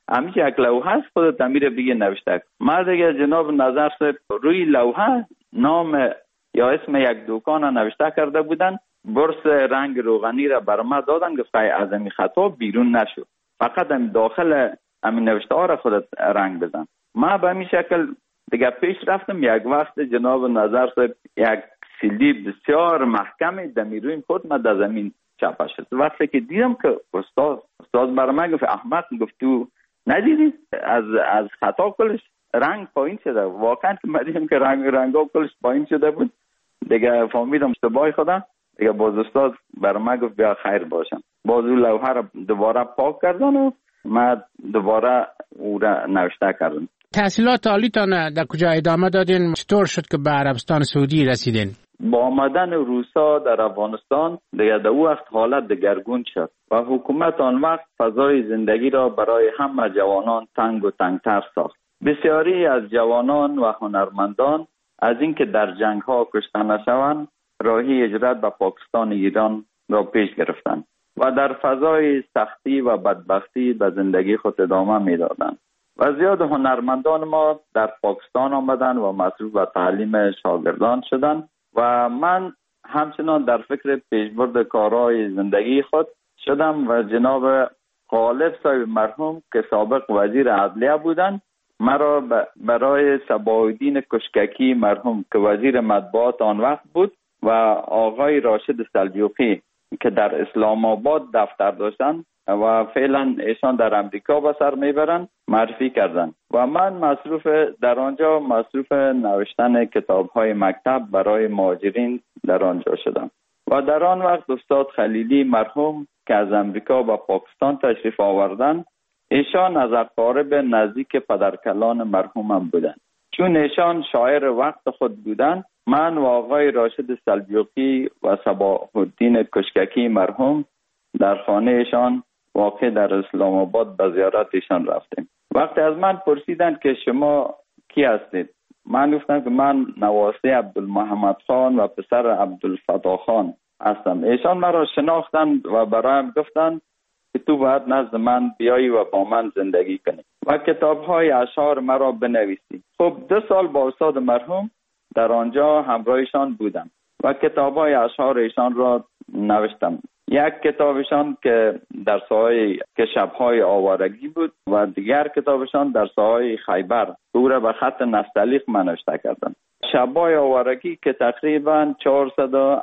همیشه یک لوحه است، خودت امیر بگی نوشته. ما دیگه جناب نظر صاحب روی لوحه نام یا اسم یک دکان نوشته کرده بودن. برس رنگ روغنی را بر ما دادن، گفت از این خطا بیرون نشو، فقط هم داخل همین نوشته ها را خودت رنگ بزن. ما به همین شکل دیگه پیش رفتم. یک وقت جناب نظر صاحب یک سیلی بسیار محکمی دمی روی خود ما در زمین چپه شد. وقتی که دیدم که استاد استاد بر من گفت احمد، گفت تو ندیدی از از خطا کلش رنگ پایین شده. واقعا که من دیدم که رنگ رنگا کلش پایین شده بود. دیگه فهمیدم اشتباه خودم. دیگه باز استاد بر من گفت بیا خیر باشم. باز اون لوحه را دوباره پاک کردن و ما دوباره او را نوشته کردم. تحصیلات عالیتان در کجا ادامه دادین؟ چطور شد که به عربستان سعودی رسیدین؟ با آمدن روسا در افغانستان دیگه در او وقت حالت دگرگون شد و حکومت آن وقت فضای زندگی را برای همه جوانان تنگ و تنگتر ساخت. بسیاری از جوانان و هنرمندان از اینکه در جنگ ها کشته نشوند راهی هجرت به پاکستان ایران را پیش گرفتند و در فضای سختی و بدبختی به زندگی خود ادامه میدادند. و زیاد هنرمندان ما در پاکستان آمدن و مصروف به تعلیم شاگردان شدند و من همچنان در فکر پیشبرد کارهای زندگی خود شدم و جناب غالب صاحب مرحوم که سابق وزیر عدلیه بودند مرا برای صباح‌الدین کشککی مرحوم که وزیر مطبوعات آن وقت بود و آقای راشد سلجوقی که در اسلام آباد دفتر داشتند و فعلا ایشان در امریکا به سر میبرند معرفی کردند و من مصروف در آنجا مصروف نوشتن کتاب‌های مکتب برای مهاجرین در آنجا شدم و در آن وقت استاد خلیلی مرحوم که از امریکا به پاکستان تشریف آوردند ایشان از اقارب نزدیک پدرکلان مرحومم بودند. چون ایشان شاعر وقت خود بودند من و آقای راشد سلجوقی و صباح‌الدین کشککی مرحوم در خانه ایشان واقع در اسلام آباد به زیارت ایشان رفتیم. وقتی از من پرسیدند که شما کی هستید؟ من گفتم که من نواسه عبدالمحمد خان و پسر عبدالفتاح خان هستم. ایشان مرا شناختند و برایم گفتند که تو باید نزد من بیایی و با من زندگی کنی و کتاب‌های اشعار مرا بنویسی. خب دو سال با استاد مرحوم در آنجا همراهشان بودم و کتاب‌های اشعار ایشان را نوشتم. یک کتابشان که در ساحه که شب‌های آوارگی بود و دیگر کتابشان در ساحه خیبر او را به خط نستعلیق من نوشته کردم. شب‌های آوارگی که تقریبا چهارصد و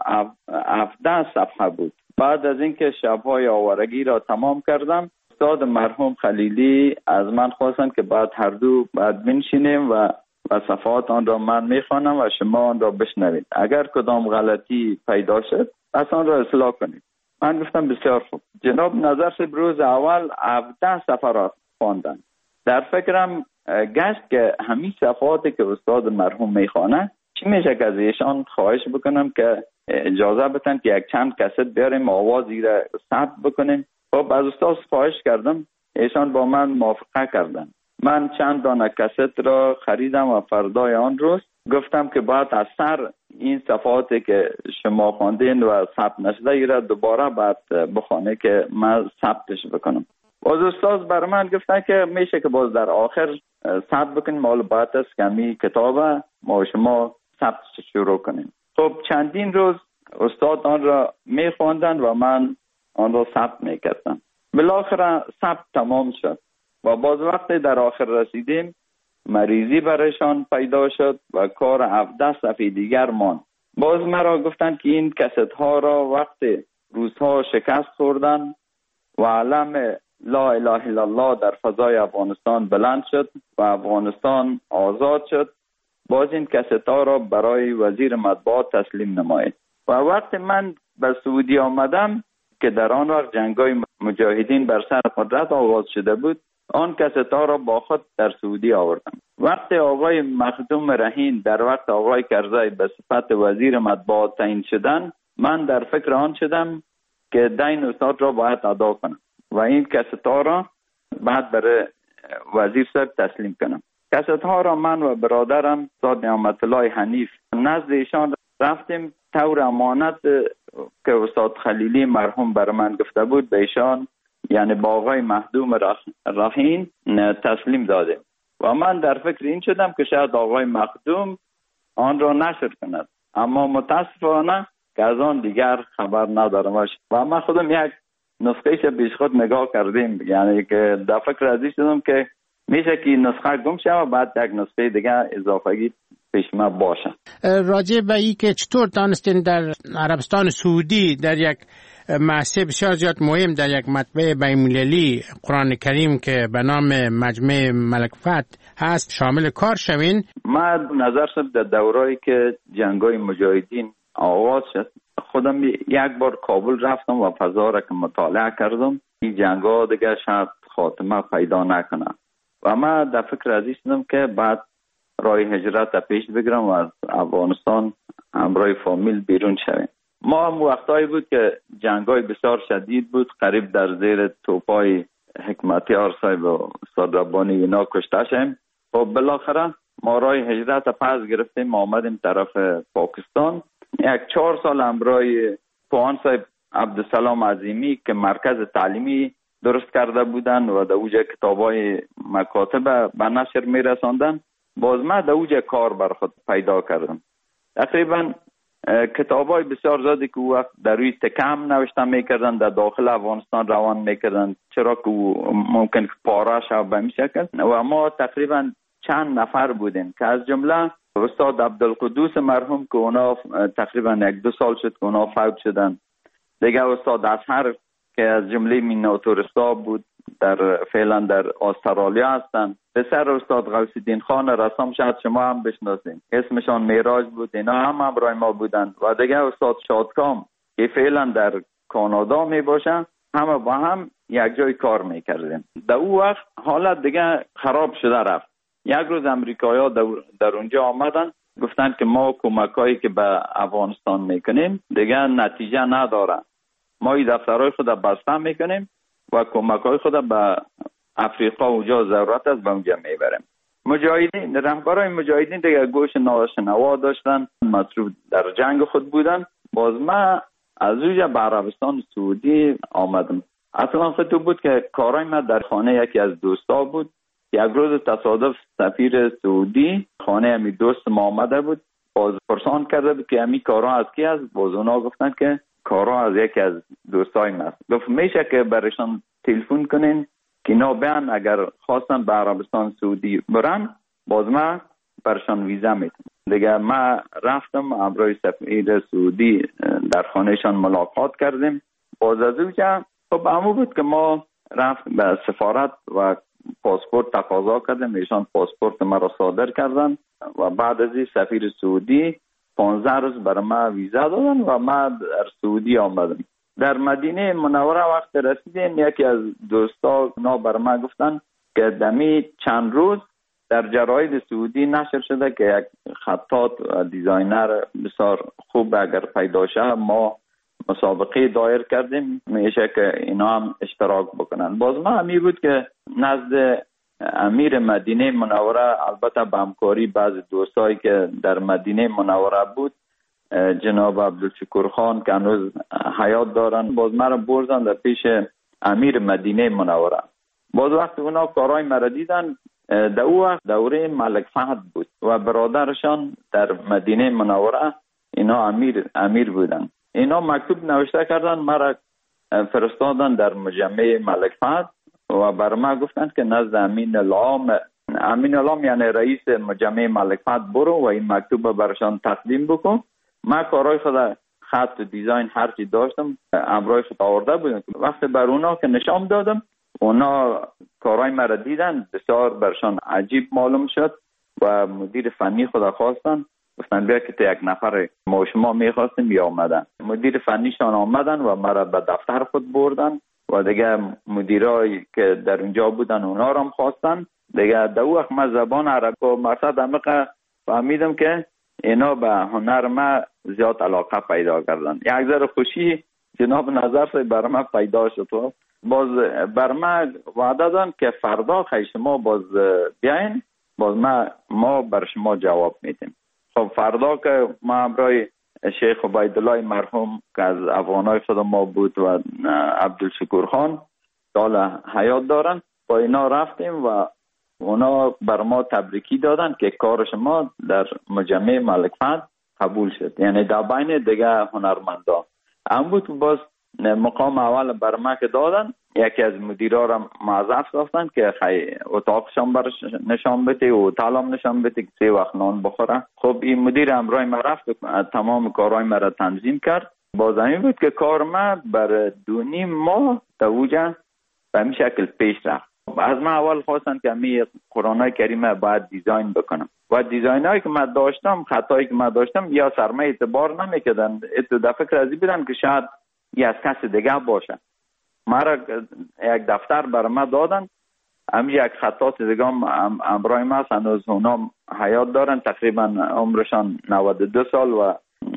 هفده صفحه بود. بعد از اینکه شب‌های آوارگی را تمام کردم استاد مرحوم خلیلی از من خواستند که بعد هر دو بعد بنشینیم و و صفحات آن را من میخوانم و شما آن را بشنوید. اگر کدام غلطی پیدا شد پس آن را اصلاح کنید. من گفتم بسیار خوب. جناب نظر صاحب روز اول هفده صفحه را خواندند. در فکرم گشت که همین صفحاتی که استاد مرحوم میخوانه چی میشه که از ایشان خواهش بکنم که اجازه بدن که یک چند کست بیاریم آوازی را ثبت بکنیم. خب از استاد خواهش کردم، ایشان با من موافقه کردند. من چند دانه کست را خریدم و فردای آن روز گفتم که باید از سر این صفحاتی که شما خواندین و ثبت نشده ای را دوباره باید بخونه که من ثبتش بکنم. باز استاد بر من گفتن که میشه که باز در آخر ثبت بکنیم، مال باید است که همین کتاب ما شما ثبتش شروع کنیم. خب چندین روز استاد آن را میخواندن و من آن را ثبت میکردم. بالاخره ثبت تمام شد و باز وقتی در آخر رسیدیم مریضی برایشان پیدا شد و کار هفده صفحه دیگر ماند. باز مرا گفتند که این کست ها را وقتی روزها شکست خوردن و علم لا اله الا الله در فضای افغانستان بلند شد و افغانستان آزاد شد، باز این کست ها را برای وزیر مطبوعات تسلیم نمایید. و وقتی من به سعودی آمدم که در آن وقت جنگای مجاهدین بر سر قدرت آغاز شده بود، آن کست ها را با خود در سعودی آوردم. وقتی آقای مخدوم رهین در وقت آقای کرزی به صفت وزیر مطبوعات تعیین شدن، من در فکر آن شدم که دین استاد را باید ادا کنم و این کست ها را بعد برای وزیر صاحب تسلیم کنم. کست ها را من و برادرم استاد نعمت الله حنیف نزد ایشان رفتیم. طور امانت که استاد خلیلی مرحوم بر من گفته بود به ایشان یعنی با آقای مخدوم رهین تسلیم دادیم و من در فکر این شدم که شاید آقای مخدوم آن را نشر کند، اما متاسفانه که از آن دیگر خبر ندارم و من خودم یک نسخه ش پیش خود نگاه کردیم، یعنی که در فکر ازی شدم که میشه که نسخه گم شه و بعد یک نسخه دیگر اضافه‌ای پیش ما باشه. راجع به این که چطور دانستین در عربستان سعودی در یک محصه بسیار زیاد مهم در یک مطبع بین‌المللی قرآن کریم که به نام مجمع ملک فهد هست شامل کار شوین؟ من نظر شد در دورایی که جنگای مجاهدین آغاز شد خودم یک بار کابل رفتم و فضا را که مطالعه کردم این جنگا دیگه شاید خاتمه پیدا نکنه و من در فکر ازی شدم که بعد راه هجرت پیش بگیرم و از افغانستان همراه فامیل بیرون شویم. ما هم وقتایی بود که جنگای بسیار شدید بود، قریب در زیر توپای حکمتی آرسای و استاد ربانی اینا کشته شدیم و بالاخره ما راه هجرت پس گرفتیم آمدیم طرف پاکستان. یک چهار سال همراه پوان صاحب عبدالسلام عظیمی که مرکز تعلیمی درست کرده بودن و در اوجه کتابای مکاتب به نشر می رساندن، باز من در اوجه کار بر خود پیدا کردم. تقریبا کتابای بسیار زیادی که وقت در روی تکم نوشته میکردن در داخل افغانستان روان میکردن، چرا که ممکن که پاره شد به این شکل و ما تقریبا چند نفر بودیم که از جمله استاد عبدالقدوس مرحوم که اونا تقریبا یک دو سال شد که اونا فوت شدن، دیگه استاد اصحر که از جمله میناتورستا بود در فعلا در استرالیا هستن، پسر استاد غوث الدین خان رسام شاید شما هم بشناسین، اسمشان معراج بود، اینا هم همراه ما بودن و دیگه استاد شادکام که فعلا در کانادا می باشن، همه با هم یک جای کار میکردیم. در او وقت حالت دیگه خراب شده رفت. یک روز امریکایی‌ها در اونجا آمدن گفتن که ما کمکایی که به افغانستان میکنیم دیگه نتیجه نداره، ما این دفترهای خود بسته میکنیم و کمکای خود به افریقا اونجا ضرورت است به اونجا میبریم. مجاهدین رهبرای مجاهدین دیگه گوش ناشنوا داشتن، مصروف در جنگ خود بودن. باز ما از اونجا به عربستان سعودی آمدم. اصلا خود بود که کارای ما در خانه یکی از دوستا بود. یک روز تصادف سفیر سعودی خانه امی دوست ما آمده بود، باز پرسان کرده بود که امی کارا از کی است؟ باز اونا گفتن که کارا از یکی از دوستای ما است. گفت میشه که برشان تلفن کنین که اینا بیان اگر خواستن به عربستان سعودی برن باز ما برشان ویزا میتونم. دیگه ما رفتم همراه سفیر سعودی در خانهشان ملاقات کردیم. باز از اونجا خب همون بود که ما رفتیم به سفارت و پاسپورت تقاضا کردیم، ایشان پاسپورت ما را صادر کردن و بعد از این سفیر سعودی پانزده روز برای ما ویزا دادن و ما در سعودی آمدم. در مدینه منوره وقت رسیدیم یکی از دوستا نا برای ما گفتن که دمی چند روز در جراید سعودی نشر شده که یک خطاط و دیزاینر بسیار خوب اگر پیدا شه ما مسابقه دایر کردیم، میشه که اینا هم اشتراک بکنن. باز ما همی بود که نزد امیر مدینه منوره البته به همکاری بعض دوستایی که در مدینه منوره بود جناب عبدالشکور خان که هنوز حیات دارن، باز ما را بردن در پیش امیر مدینه منوره. باز وقت اونا کارهای مرا دیدن، در او وقت دوره ملک فهد بود و برادرشان در مدینه منوره اینا امیر امیر بودن. اینا مکتوب نوشته کردن مرا فرستادن در مجمع ملک فهد و بر ما گفتن که نزد امین العام امین العام یعنی رئیس مجمع ملک فهد برو و این مکتوب برشان تقدیم بکن. ما کارهای خود خط و دیزاین هر چی داشتم امرای خود آورده بودم. وقتی بر اونا که نشان دادم اونا کارهای مرا دیدن، بسیار برشان عجیب معلوم شد و مدیر فنی خود خواستن، گفتن بیا که تا یک نفر ما شما میخواستیم یا آمدن. مدیر فنیشان آمدن و مرا به دفتر خود بردن و دیگه مدیرایی که در اونجا بودن اونا را هم خواستن. دیگه در وقت من زبان عربی و مقصد عمیق فهمیدم که اینا به هنر ما زیاد علاقه پیدا کردن. یک ذره خوشی جناب نظر سے بر ما پیدا شد. باز بر ما وعده دادن که فردا خیلی شما باز بیاین، باز ما ما بر شما جواب میدیم. خب فردا که ما همراه شیخ عبیدالله مرحوم که از افغانای خود ما بود و عبدالشکور خان سال حیات دارن. با اینا رفتیم و اونا بر ما تبریکی دادن که کار شما در مجمع ملک فهد قبول شد، یعنی در بین دیگه هنرمندان. هم بود باز مقام اول بر ما که دادن، یکی از مدیرا را معذف گفتن که خیلی اتاقشان برش نشان بده و اتاقم نشان بده که سه وقت نان بخوره. خب این مدیر امرای ما رفت و تمام کارهای ما را تنظیم کرد. باز همین بود که کار ما بر دو نیم ماه تا اوجا به این شکل پیش رفت. از ما اول خواستن که می قرآن کریم باید دیزاین بکنم و دیزاین هایی که من داشتم، خطایی که من داشتم یا سرمایه اعتبار نمیکردن. اتو دفعه که رازی بودن که شاید یه از کس دیگه باشه. مرا یک دفتر برای ما دادن، هم یک خطات دیگه هم امرای ما هست، هنوز اونا حیات دارن، تقریبا عمرشان نود و دو سال و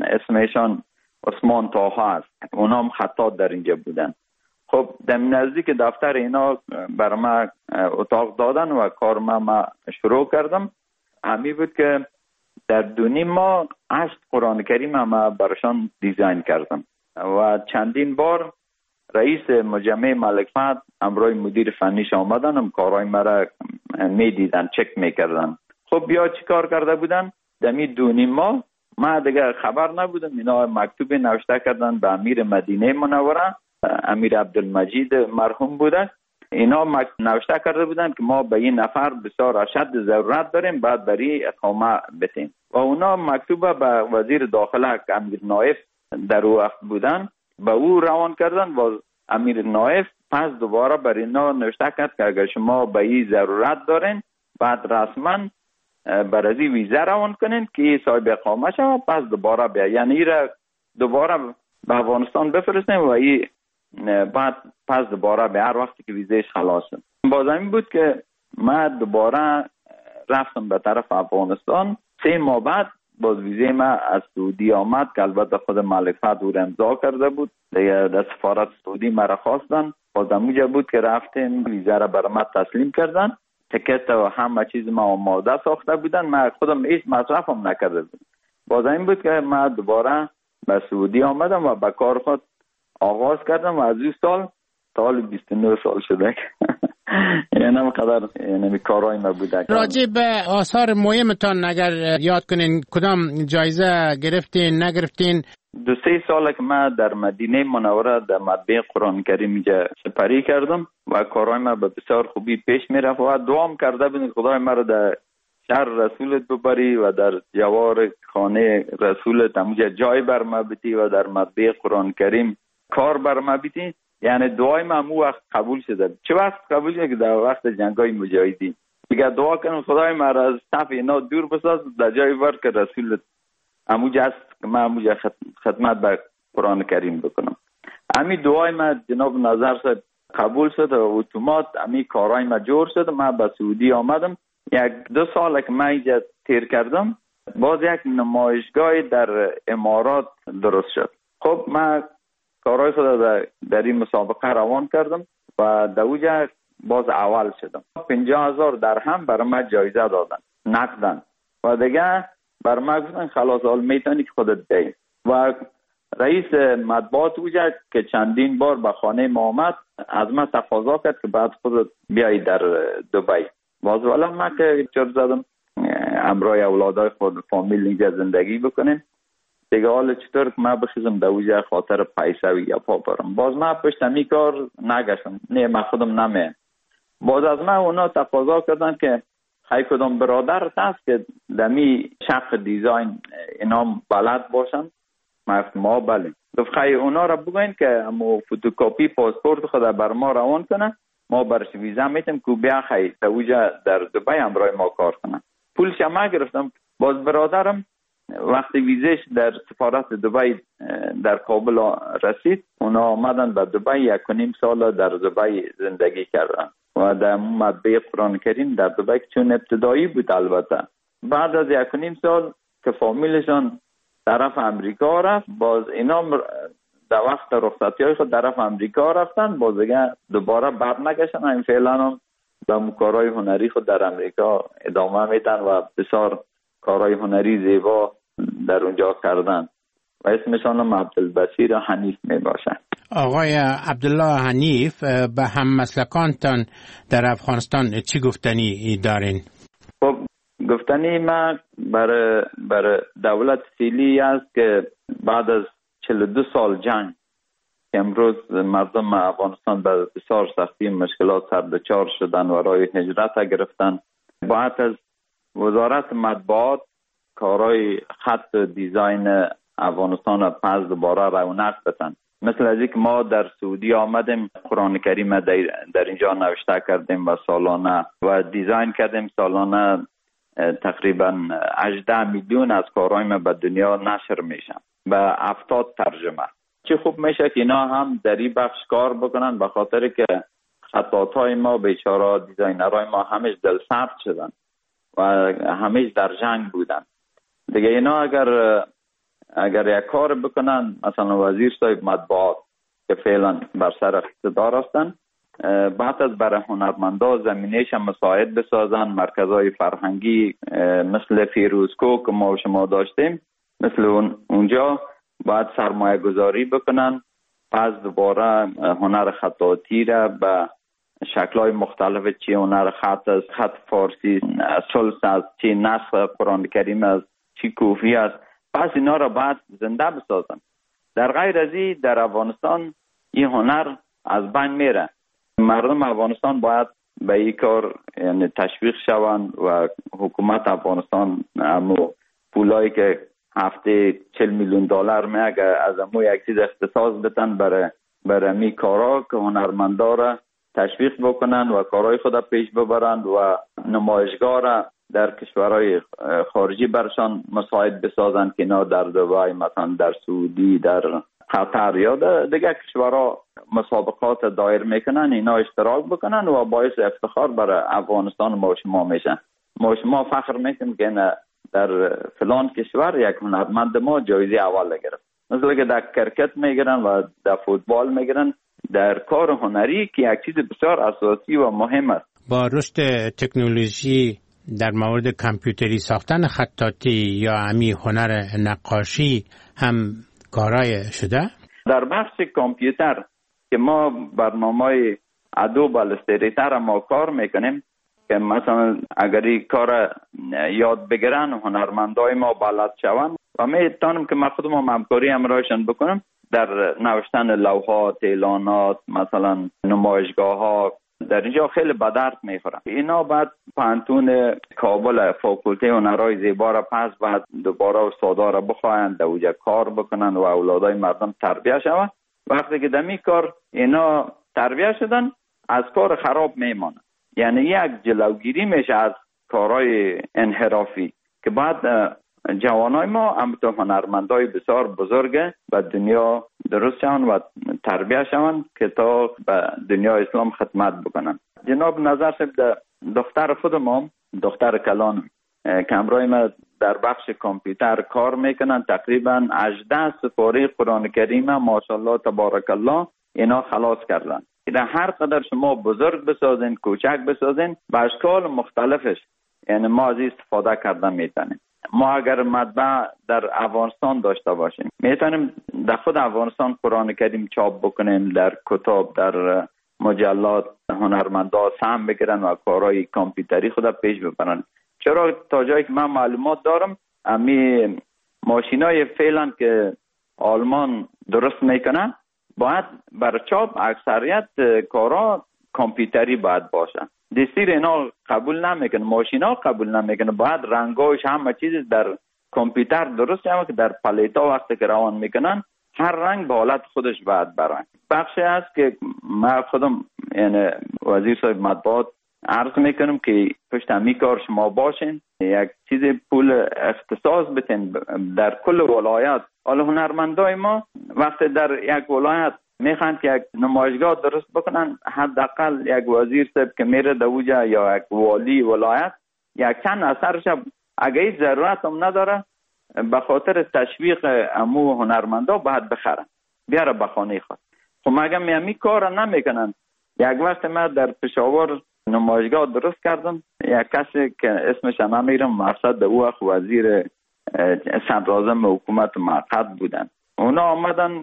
اسمشان عثمان طاها هست. اونا هم خطات در اینجا بودن. خب در نزدیک دفتر اینا بر ما اتاق دادن و کار ما, ما شروع کردم. همین بود که در دو نیم ماه هشت قرآن کریم ما برشان دیزاین کردم و چندین بار رئیس مجمع ملک فهد امرای مدیر فنیش آمدن، هم کارهای مرا می دیدن، چک می کردن. خب بیا چی کار کرده بودن؟ دمی دو نیم ماه ما دیگه خبر نبودم. اینا مکتوب نوشته کردن به امیر مدینه منوره، امیر عبدالمجید مرحوم بوده. اینا نوشته کرده بودن که ما به این نفر بسیار اشد ضرورت داریم، بعد بری اقامه بتیم. و اونا مکتوب به وزیر داخله که امیر نایف در او وقت بودن به او روان کردن و امیر نایف پس دوباره بر اینا نوشته کرد که اگر شما به این ضرورت دارین بعد رسما برازی ویزه روان کنین که صاحب اقامه شود، پس دوباره بیا، یعنی ایره دوباره به افغانستان بفرستیم و این بعد پس دوباره به هر وقتی که ویزهش خلاص شد. باز این بود که ما دوباره رفتم به طرف افغانستان. سه ماه بعد باز ویزه ما از سعودی آمد که البته خود ملک فهد او را امضا کرده بود. دیگه در سفارت سعودی مرا خواستن، باز اونجا بود که رفتیم ویزه را برای ما تسلیم کردن. تکت و همه چیز ما آماده ساخته بودن، ما خودم هیچ مصرفم نکرده بودم. باز این بود که ما دوباره به سعودی آمدم و به کار خود آغاز کردم و از این سال سال بیست و نه سال شده یعنی همقدر یعنی کارهای ما بوده. راجع به آثار مهمتان اگر یاد کنین کدام جایزه گرفتین نگرفتین؟ دو سه ساله که من در مدینه منوره در مطبعه قرآن کریم اینجا سپری کردم و کارهای ما به بسیار خوبی پیش می رفت و دعام کرده بودم خدای ما را در شهر رسولت ببری و در جوار خانه رسولت همونجا جای بر ما بدی و در مطبعه قرآن کریم کار بر ما بدی. یعنی دعای ما همون وقت قبول شده. چه وقت قبول شده که در وقت جنگای مجاهدین دیگه دعا کنم خدای ما را از صف اینا دور بساز، در جای بر که رسولت همونجا است که من همونجا خدمت به قرآن کریم بکنم. همین دعای ما جناب نظر صاحب قبول شد و اتومات همین کارهای ما جور شد. من به سعودی آمدم، یک دو سال که من اینجا تیر کردم، باز یک نمایشگاه در امارات درست شد. خب من کارهای خود در, در این مسابقه روان کردم و در اوجا باز اول شدم. پنجاه هزار درهم برای من جایزه دادن نقدن و دیگه برای من گفتن خلاص حال میتونی که خودت بی. و رئیس مطبوعات اوجا که چندین بار به خانه ما آمد از من تقاضا کرد که بعد خودت بیایی در دبی. باز والا من که چرا زدم امرای اولادای خود فامیل اینجا زندگی بکنیم دیگه، حالا چطور که من بخیزم در اوجا خاطر پیسه و یا پا برم. باز من پشت همی کار نگشتم، نه من خودم نمیم. باز از من اونا تقاضا کردن که خیلی کدام برادر هست که دمی شق دیزاین اینا بلد باشن. من ما بله گفت خیلی اونا را بگوین که امو فوتوکاپی پاسپورت خود بر ما روان کنه، ما برش ویزا میتیم که بیا خیلی در اوجا در دبی همراه ما کار کنه. پولش هم گرفتم. باز برادرم وقتی ویزش در سفارت دبی در کابل رسید، اونا آمدن به دبی، یک و نیم سال در دبی زندگی کردن و در مطبعه قرآن کریم در دبی چون ابتدایی بود. البته بعد از یک و نیم سال که فامیلشان طرف امریکا رفت، باز اینا در وقت رخصتی های خود طرف امریکا رفتن، باز دیگه دوباره بر نگشتن. این فعلا هم به کارهای هنری خود در امریکا ادامه میدن و بسیار کارهای هنری زیبا در اونجا کردن و اسمشان هم عبدالبصیر حنیف می باشن. آقای عبدالله حنیف، به هم مسلکانتان در افغانستان چی گفتنی دارین؟ خب گفتنی ما برای برای دولت فعلی است که بعد از چهل و دو سال جنگ که امروز مردم افغانستان به بسیار سختی مشکلات سر دچار شدن و راه هجرت گرفتن، باید از وزارت مطبوعات کارهای خط دیزاین افغانستان پس دوباره رونق بدن. مثل از اینکه ما در سعودی آمدیم، قرآن کریم در اینجا نوشته کردیم و سالانه و دیزاین کردیم، سالانه تقریبا هجده میلیون از کارهای ما به دنیا نشر میشن به هفتاد ترجمه. چه خوب میشه که اینا هم در این بخش کار بکنن، به خاطر که خطاطای ما بیچاره دیزاینرهای ما همیش دل سرد شدن و همیش در جنگ بودن. دیگه اینا اگر اگر یک کار بکنن، مثلا وزیر صاحب مطبوعات که فعلا بر سر اقتدار هستن، بعد از برای هنرمندا زمینهش مساعد بسازن، مرکزهای فرهنگی مثل فیروزکو که ما و شما داشتیم، مثل اون اونجا باید سرمایه گذاری بکنن، پس دوباره هنر خطاطی را به شکل‌های مختلف، چی هنر خط از خط فارسی، سلس از چی نسخ قرآن کریم از چی کوفی است، پس اینا را باید زنده بسازن. در غیر از این در افغانستان این هنر از بین میره. مردم افغانستان باید به این کار یعنی تشویق شوند و حکومت افغانستان امو پولایی که هفته چهل میلیون دلار میگه از امو یک چیز اختصاص بدن برای برای می کارا که هنرمندا را تشویق بکنن و کارهای خود پیش ببرند و نمایشگاه را در کشورهای خارجی برشان مساعد بسازن که اینا در دبی، مثلا در سعودی، در قطر یا دیگه کشورها مسابقات دایر میکنن، اینا اشتراک بکنن و باعث افتخار برای افغانستان ما شما میشن. ما شما فخر میکنیم که در فلان کشور یک هنرمند ما جایزه اول گرفت. مثلا که در کرکت میگیرن و در فوتبال میگیرن، در کار هنری که یک چیز بسیار اساسی و مهم است. با رشد تکنولوژی در مورد کامپیوتری ساختن خطاطی یا امی هنر نقاشی هم کارای شده؟ در بخش کامپیوتر که ما برنامه ادوب الستریتر ما کار میکنیم که مثلا اگر این کار یاد بگیرن هنرمندای ما بلد شوند و میتونم که من خودم همکاری همراهشان بکنم در نوشتن لوحات، اعلانات، مثلا نمایشگاه ها، در اینجا خیلی به درد میخورن. اینا بعد پانتون کابل فاکولته هنرهای زیبا را پس بعد دوباره استادا را بخواهند در اونجا کار بکنن و اولادای مردم تربیه شوند. وقتی که دمی کار اینا تربیه شدن از کار خراب میمانن، یعنی یک جلوگیری میشه از کارهای انحرافی که بعد جوانای ما همونطور هنرمندای بسیار بزرگ به دنیا درست شوند و تربیه شوند که تا به دنیا اسلام خدمت بکنن. جناب نظر صاحب دختر خود ما، دختر کلان که همراه ما در بخش کامپیوتر کار میکنن، تقریبا هجده سپاره قرآن کریم ماشاءالله تبارک الله اینا خلاص کردن. اینا هر قدر شما بزرگ بسازین، کوچک بسازین، به اشکال مختلفش یعنی ما از استفاده کردن میتونیم. ما اگر مطبع در افغانستان داشته باشیم میتونیم در خود افغانستان قرآن کریم چاپ بکنیم، در کتاب، در مجلات هنرمندا سهم بگیرن و کارهای کامپیوتری خود پیش ببرن. چرا تا جایی که من معلومات دارم امی ماشینای فعلا که آلمان درست میکنن باید بر چاپ اکثریت کارا کامپیوتری باید باشه. دستیر اینا قبول نمیکنه، ماشینا قبول نمیکنه، باید رنگاش همه چیز در کامپیوتر درست شده که در پلیتا وقتی که روان میکنن هر رنگ به حالت خودش باید برن. بخشی هست که ما خودم یعنی وزیر صاحب مطبوعات عرض میکنم که پشت همی کار شما باشین، یک چیز پول اختصاص بتین در کل ولایت. حالا هنرمندای ما وقتی در یک ولایت میخوان که یک نمایشگاه درست بکنن، حداقل یک وزیر صاحب که میره دوجا یا یک والی ولایت یک چند اثرش اگه هیچ ضرورت هم نداره به خاطر تشویق امو هنرمندا باید بخرن بیاره به خانه خود. خب مگه میامی کار نمیکنن؟ یک وقت ما در پشاور نمایشگاه درست کردم، یک کسی که اسمش نمیرم مرصد او اخ وزیر صدراعظم حکومت موقت بودن، اونا آمدن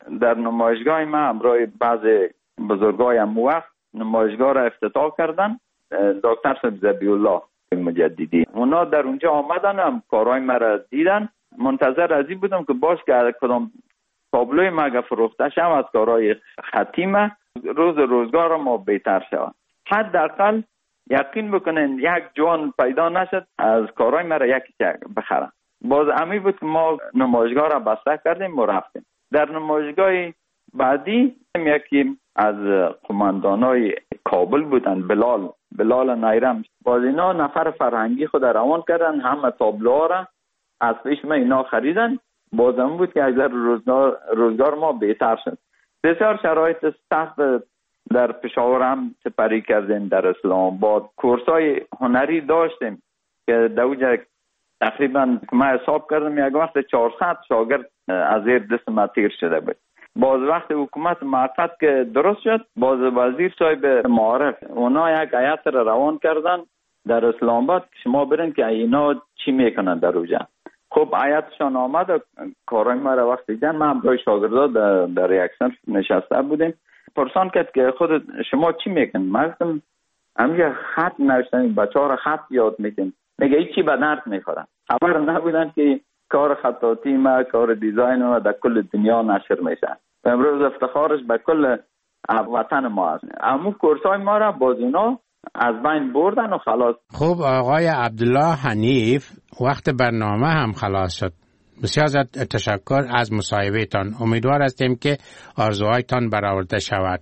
در نمایشگاه ما همراه بعض بزرگای هم وقت نمایشگاه را افتتاح کردن، دکتر ذبیح الله مجددی. اونا در اونجا آمدن، هم کارهای ما را دیدن. منتظر از این بودم که باش که کدام تابلوی ما اگه فروخته شد از کارهای خطی ما روز روزگار ما بهتر شود. حداقل یقین بکنین یک جوان پیدا نشد از کارهای ما را یکی بخرن. باز امی بود که ما نمایشگاه را بسته کردیم و رفتیم. در نمایشگاه بعدی یکی از قماندانای کابل بودن، بلال بلال نایرم. باز اینا نفر فرهنگی خود روان کردن، همه تابلوها را از پیش ما اینا خریدن. باز هم بود که اگر روزگار, روزگار ما بهتر شد. بسیار شرایط سخت در پشاور هم سپری کردیم، در اسلام آباد کورسای هنری داشتیم که دوجه تقریبا ما حساب کردم یک وقت چهارصد شاگرد از زیر دست ما تیر شده بود. باز وقت حکومت موقت که درست شد، باز وزیر صاحب معارف اونا یک هیئت را روان کردن در اسلام آباد، شما برین که اینا چی میکنن در اونجا. خب هیئتشان آمد و کارای ما را وقت دیدن، ما هم برای شاگردا در, در یک صنف نشسته بودیم. پرسان کرد که خود شما چی میکنن؟ ما گفتم همینجا خط نوشتن، بچه‌ها را خط یاد میکنن. میگه هیچی به درد میخورن. خبر نبودن که کار خطاطی ما، کار دیزاین ما در کل دنیا نشر میشه. و امروز افتخارش به کل وطن ما است. اما کورسای ما را باز اونا از بین بردن و خلاص. خب آقای عبدالله حنیف، وقت برنامه هم خلاص شد. بسیار زیاد تشکر از مصاحبه تان. امیدوار هستیم که آرزوهایتان برآورده شود.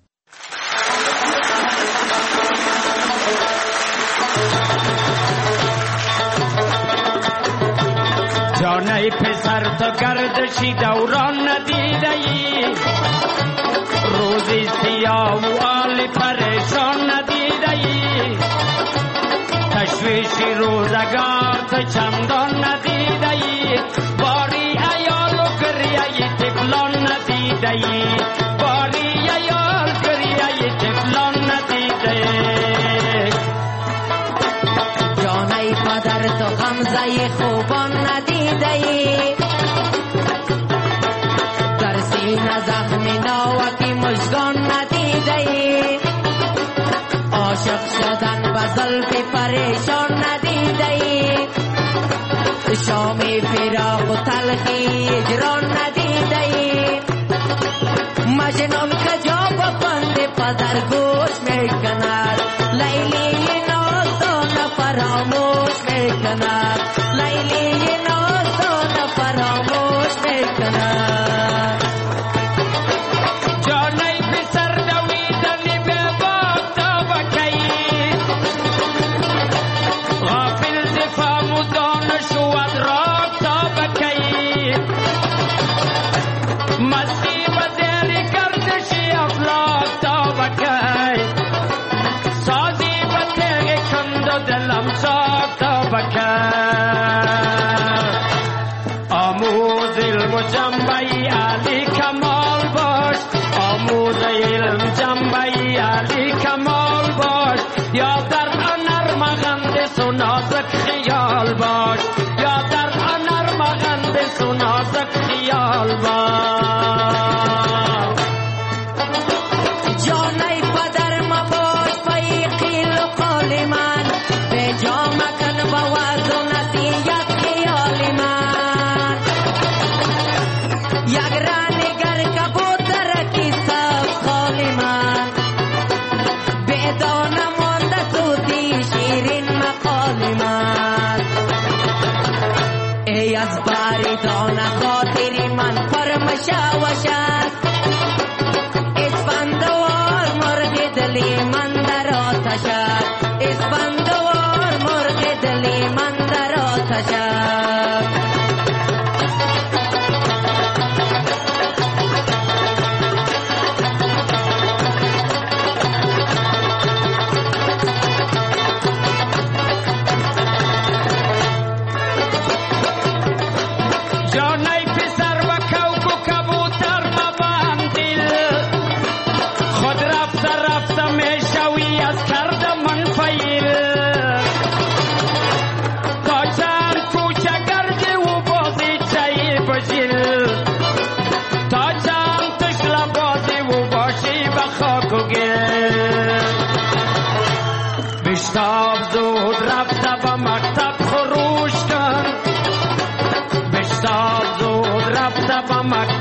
جانه پسر تو گردشی دوران ندیده ای، روزی سیاه و آلی پریشان ندیده ای، تشویشی روزگار تو چندان ندیده ای، باری ایال و گریه طفلان ندیده ای، باری ایال گریه طفلان ندیده ای. جانه پدر تو غمزه خوبان ندیده ای، در سینه زخمی ناوکی مژگان ندیده ای، عاشق شدن به زلف پریشان ندیده ای، شام فراق و تلخی اجران ندیده ای، مجنون کجا با بند پدر گوش میکند، لیلی نازدان فراموش میکند، لیلی نازدان فراموش میکند. جانه پسر دویدنی به باب تا بکی، غافل دفاع مدانش و ادراک تا بکی، مستی بدری کردشی افلاک تا بکی، سازی بطیغ کند و دلم ساک تا بکی. آموز علم و جنبهی علی کمال باش، آموز علم جنبهی علی کمال باش، یا در هنر مغندس و نازک خیال باش، یا در هنر مغندس و نازک خیال باش. جانه پدر مباش پای قیل و قول من، به جا مکن باز و نصیحت خیال من، یک رانگر کبوتر کی سب خال من، به دانه مانده سوتی شیرین مقال من، ای از باری دانه خاطری من پرمشا وشد، اسفندوار مرغ دلی من در آتشد، اسفندوار مرغ دلی من در آتشد. جانه پسر و کوک و کبوتر به مکتب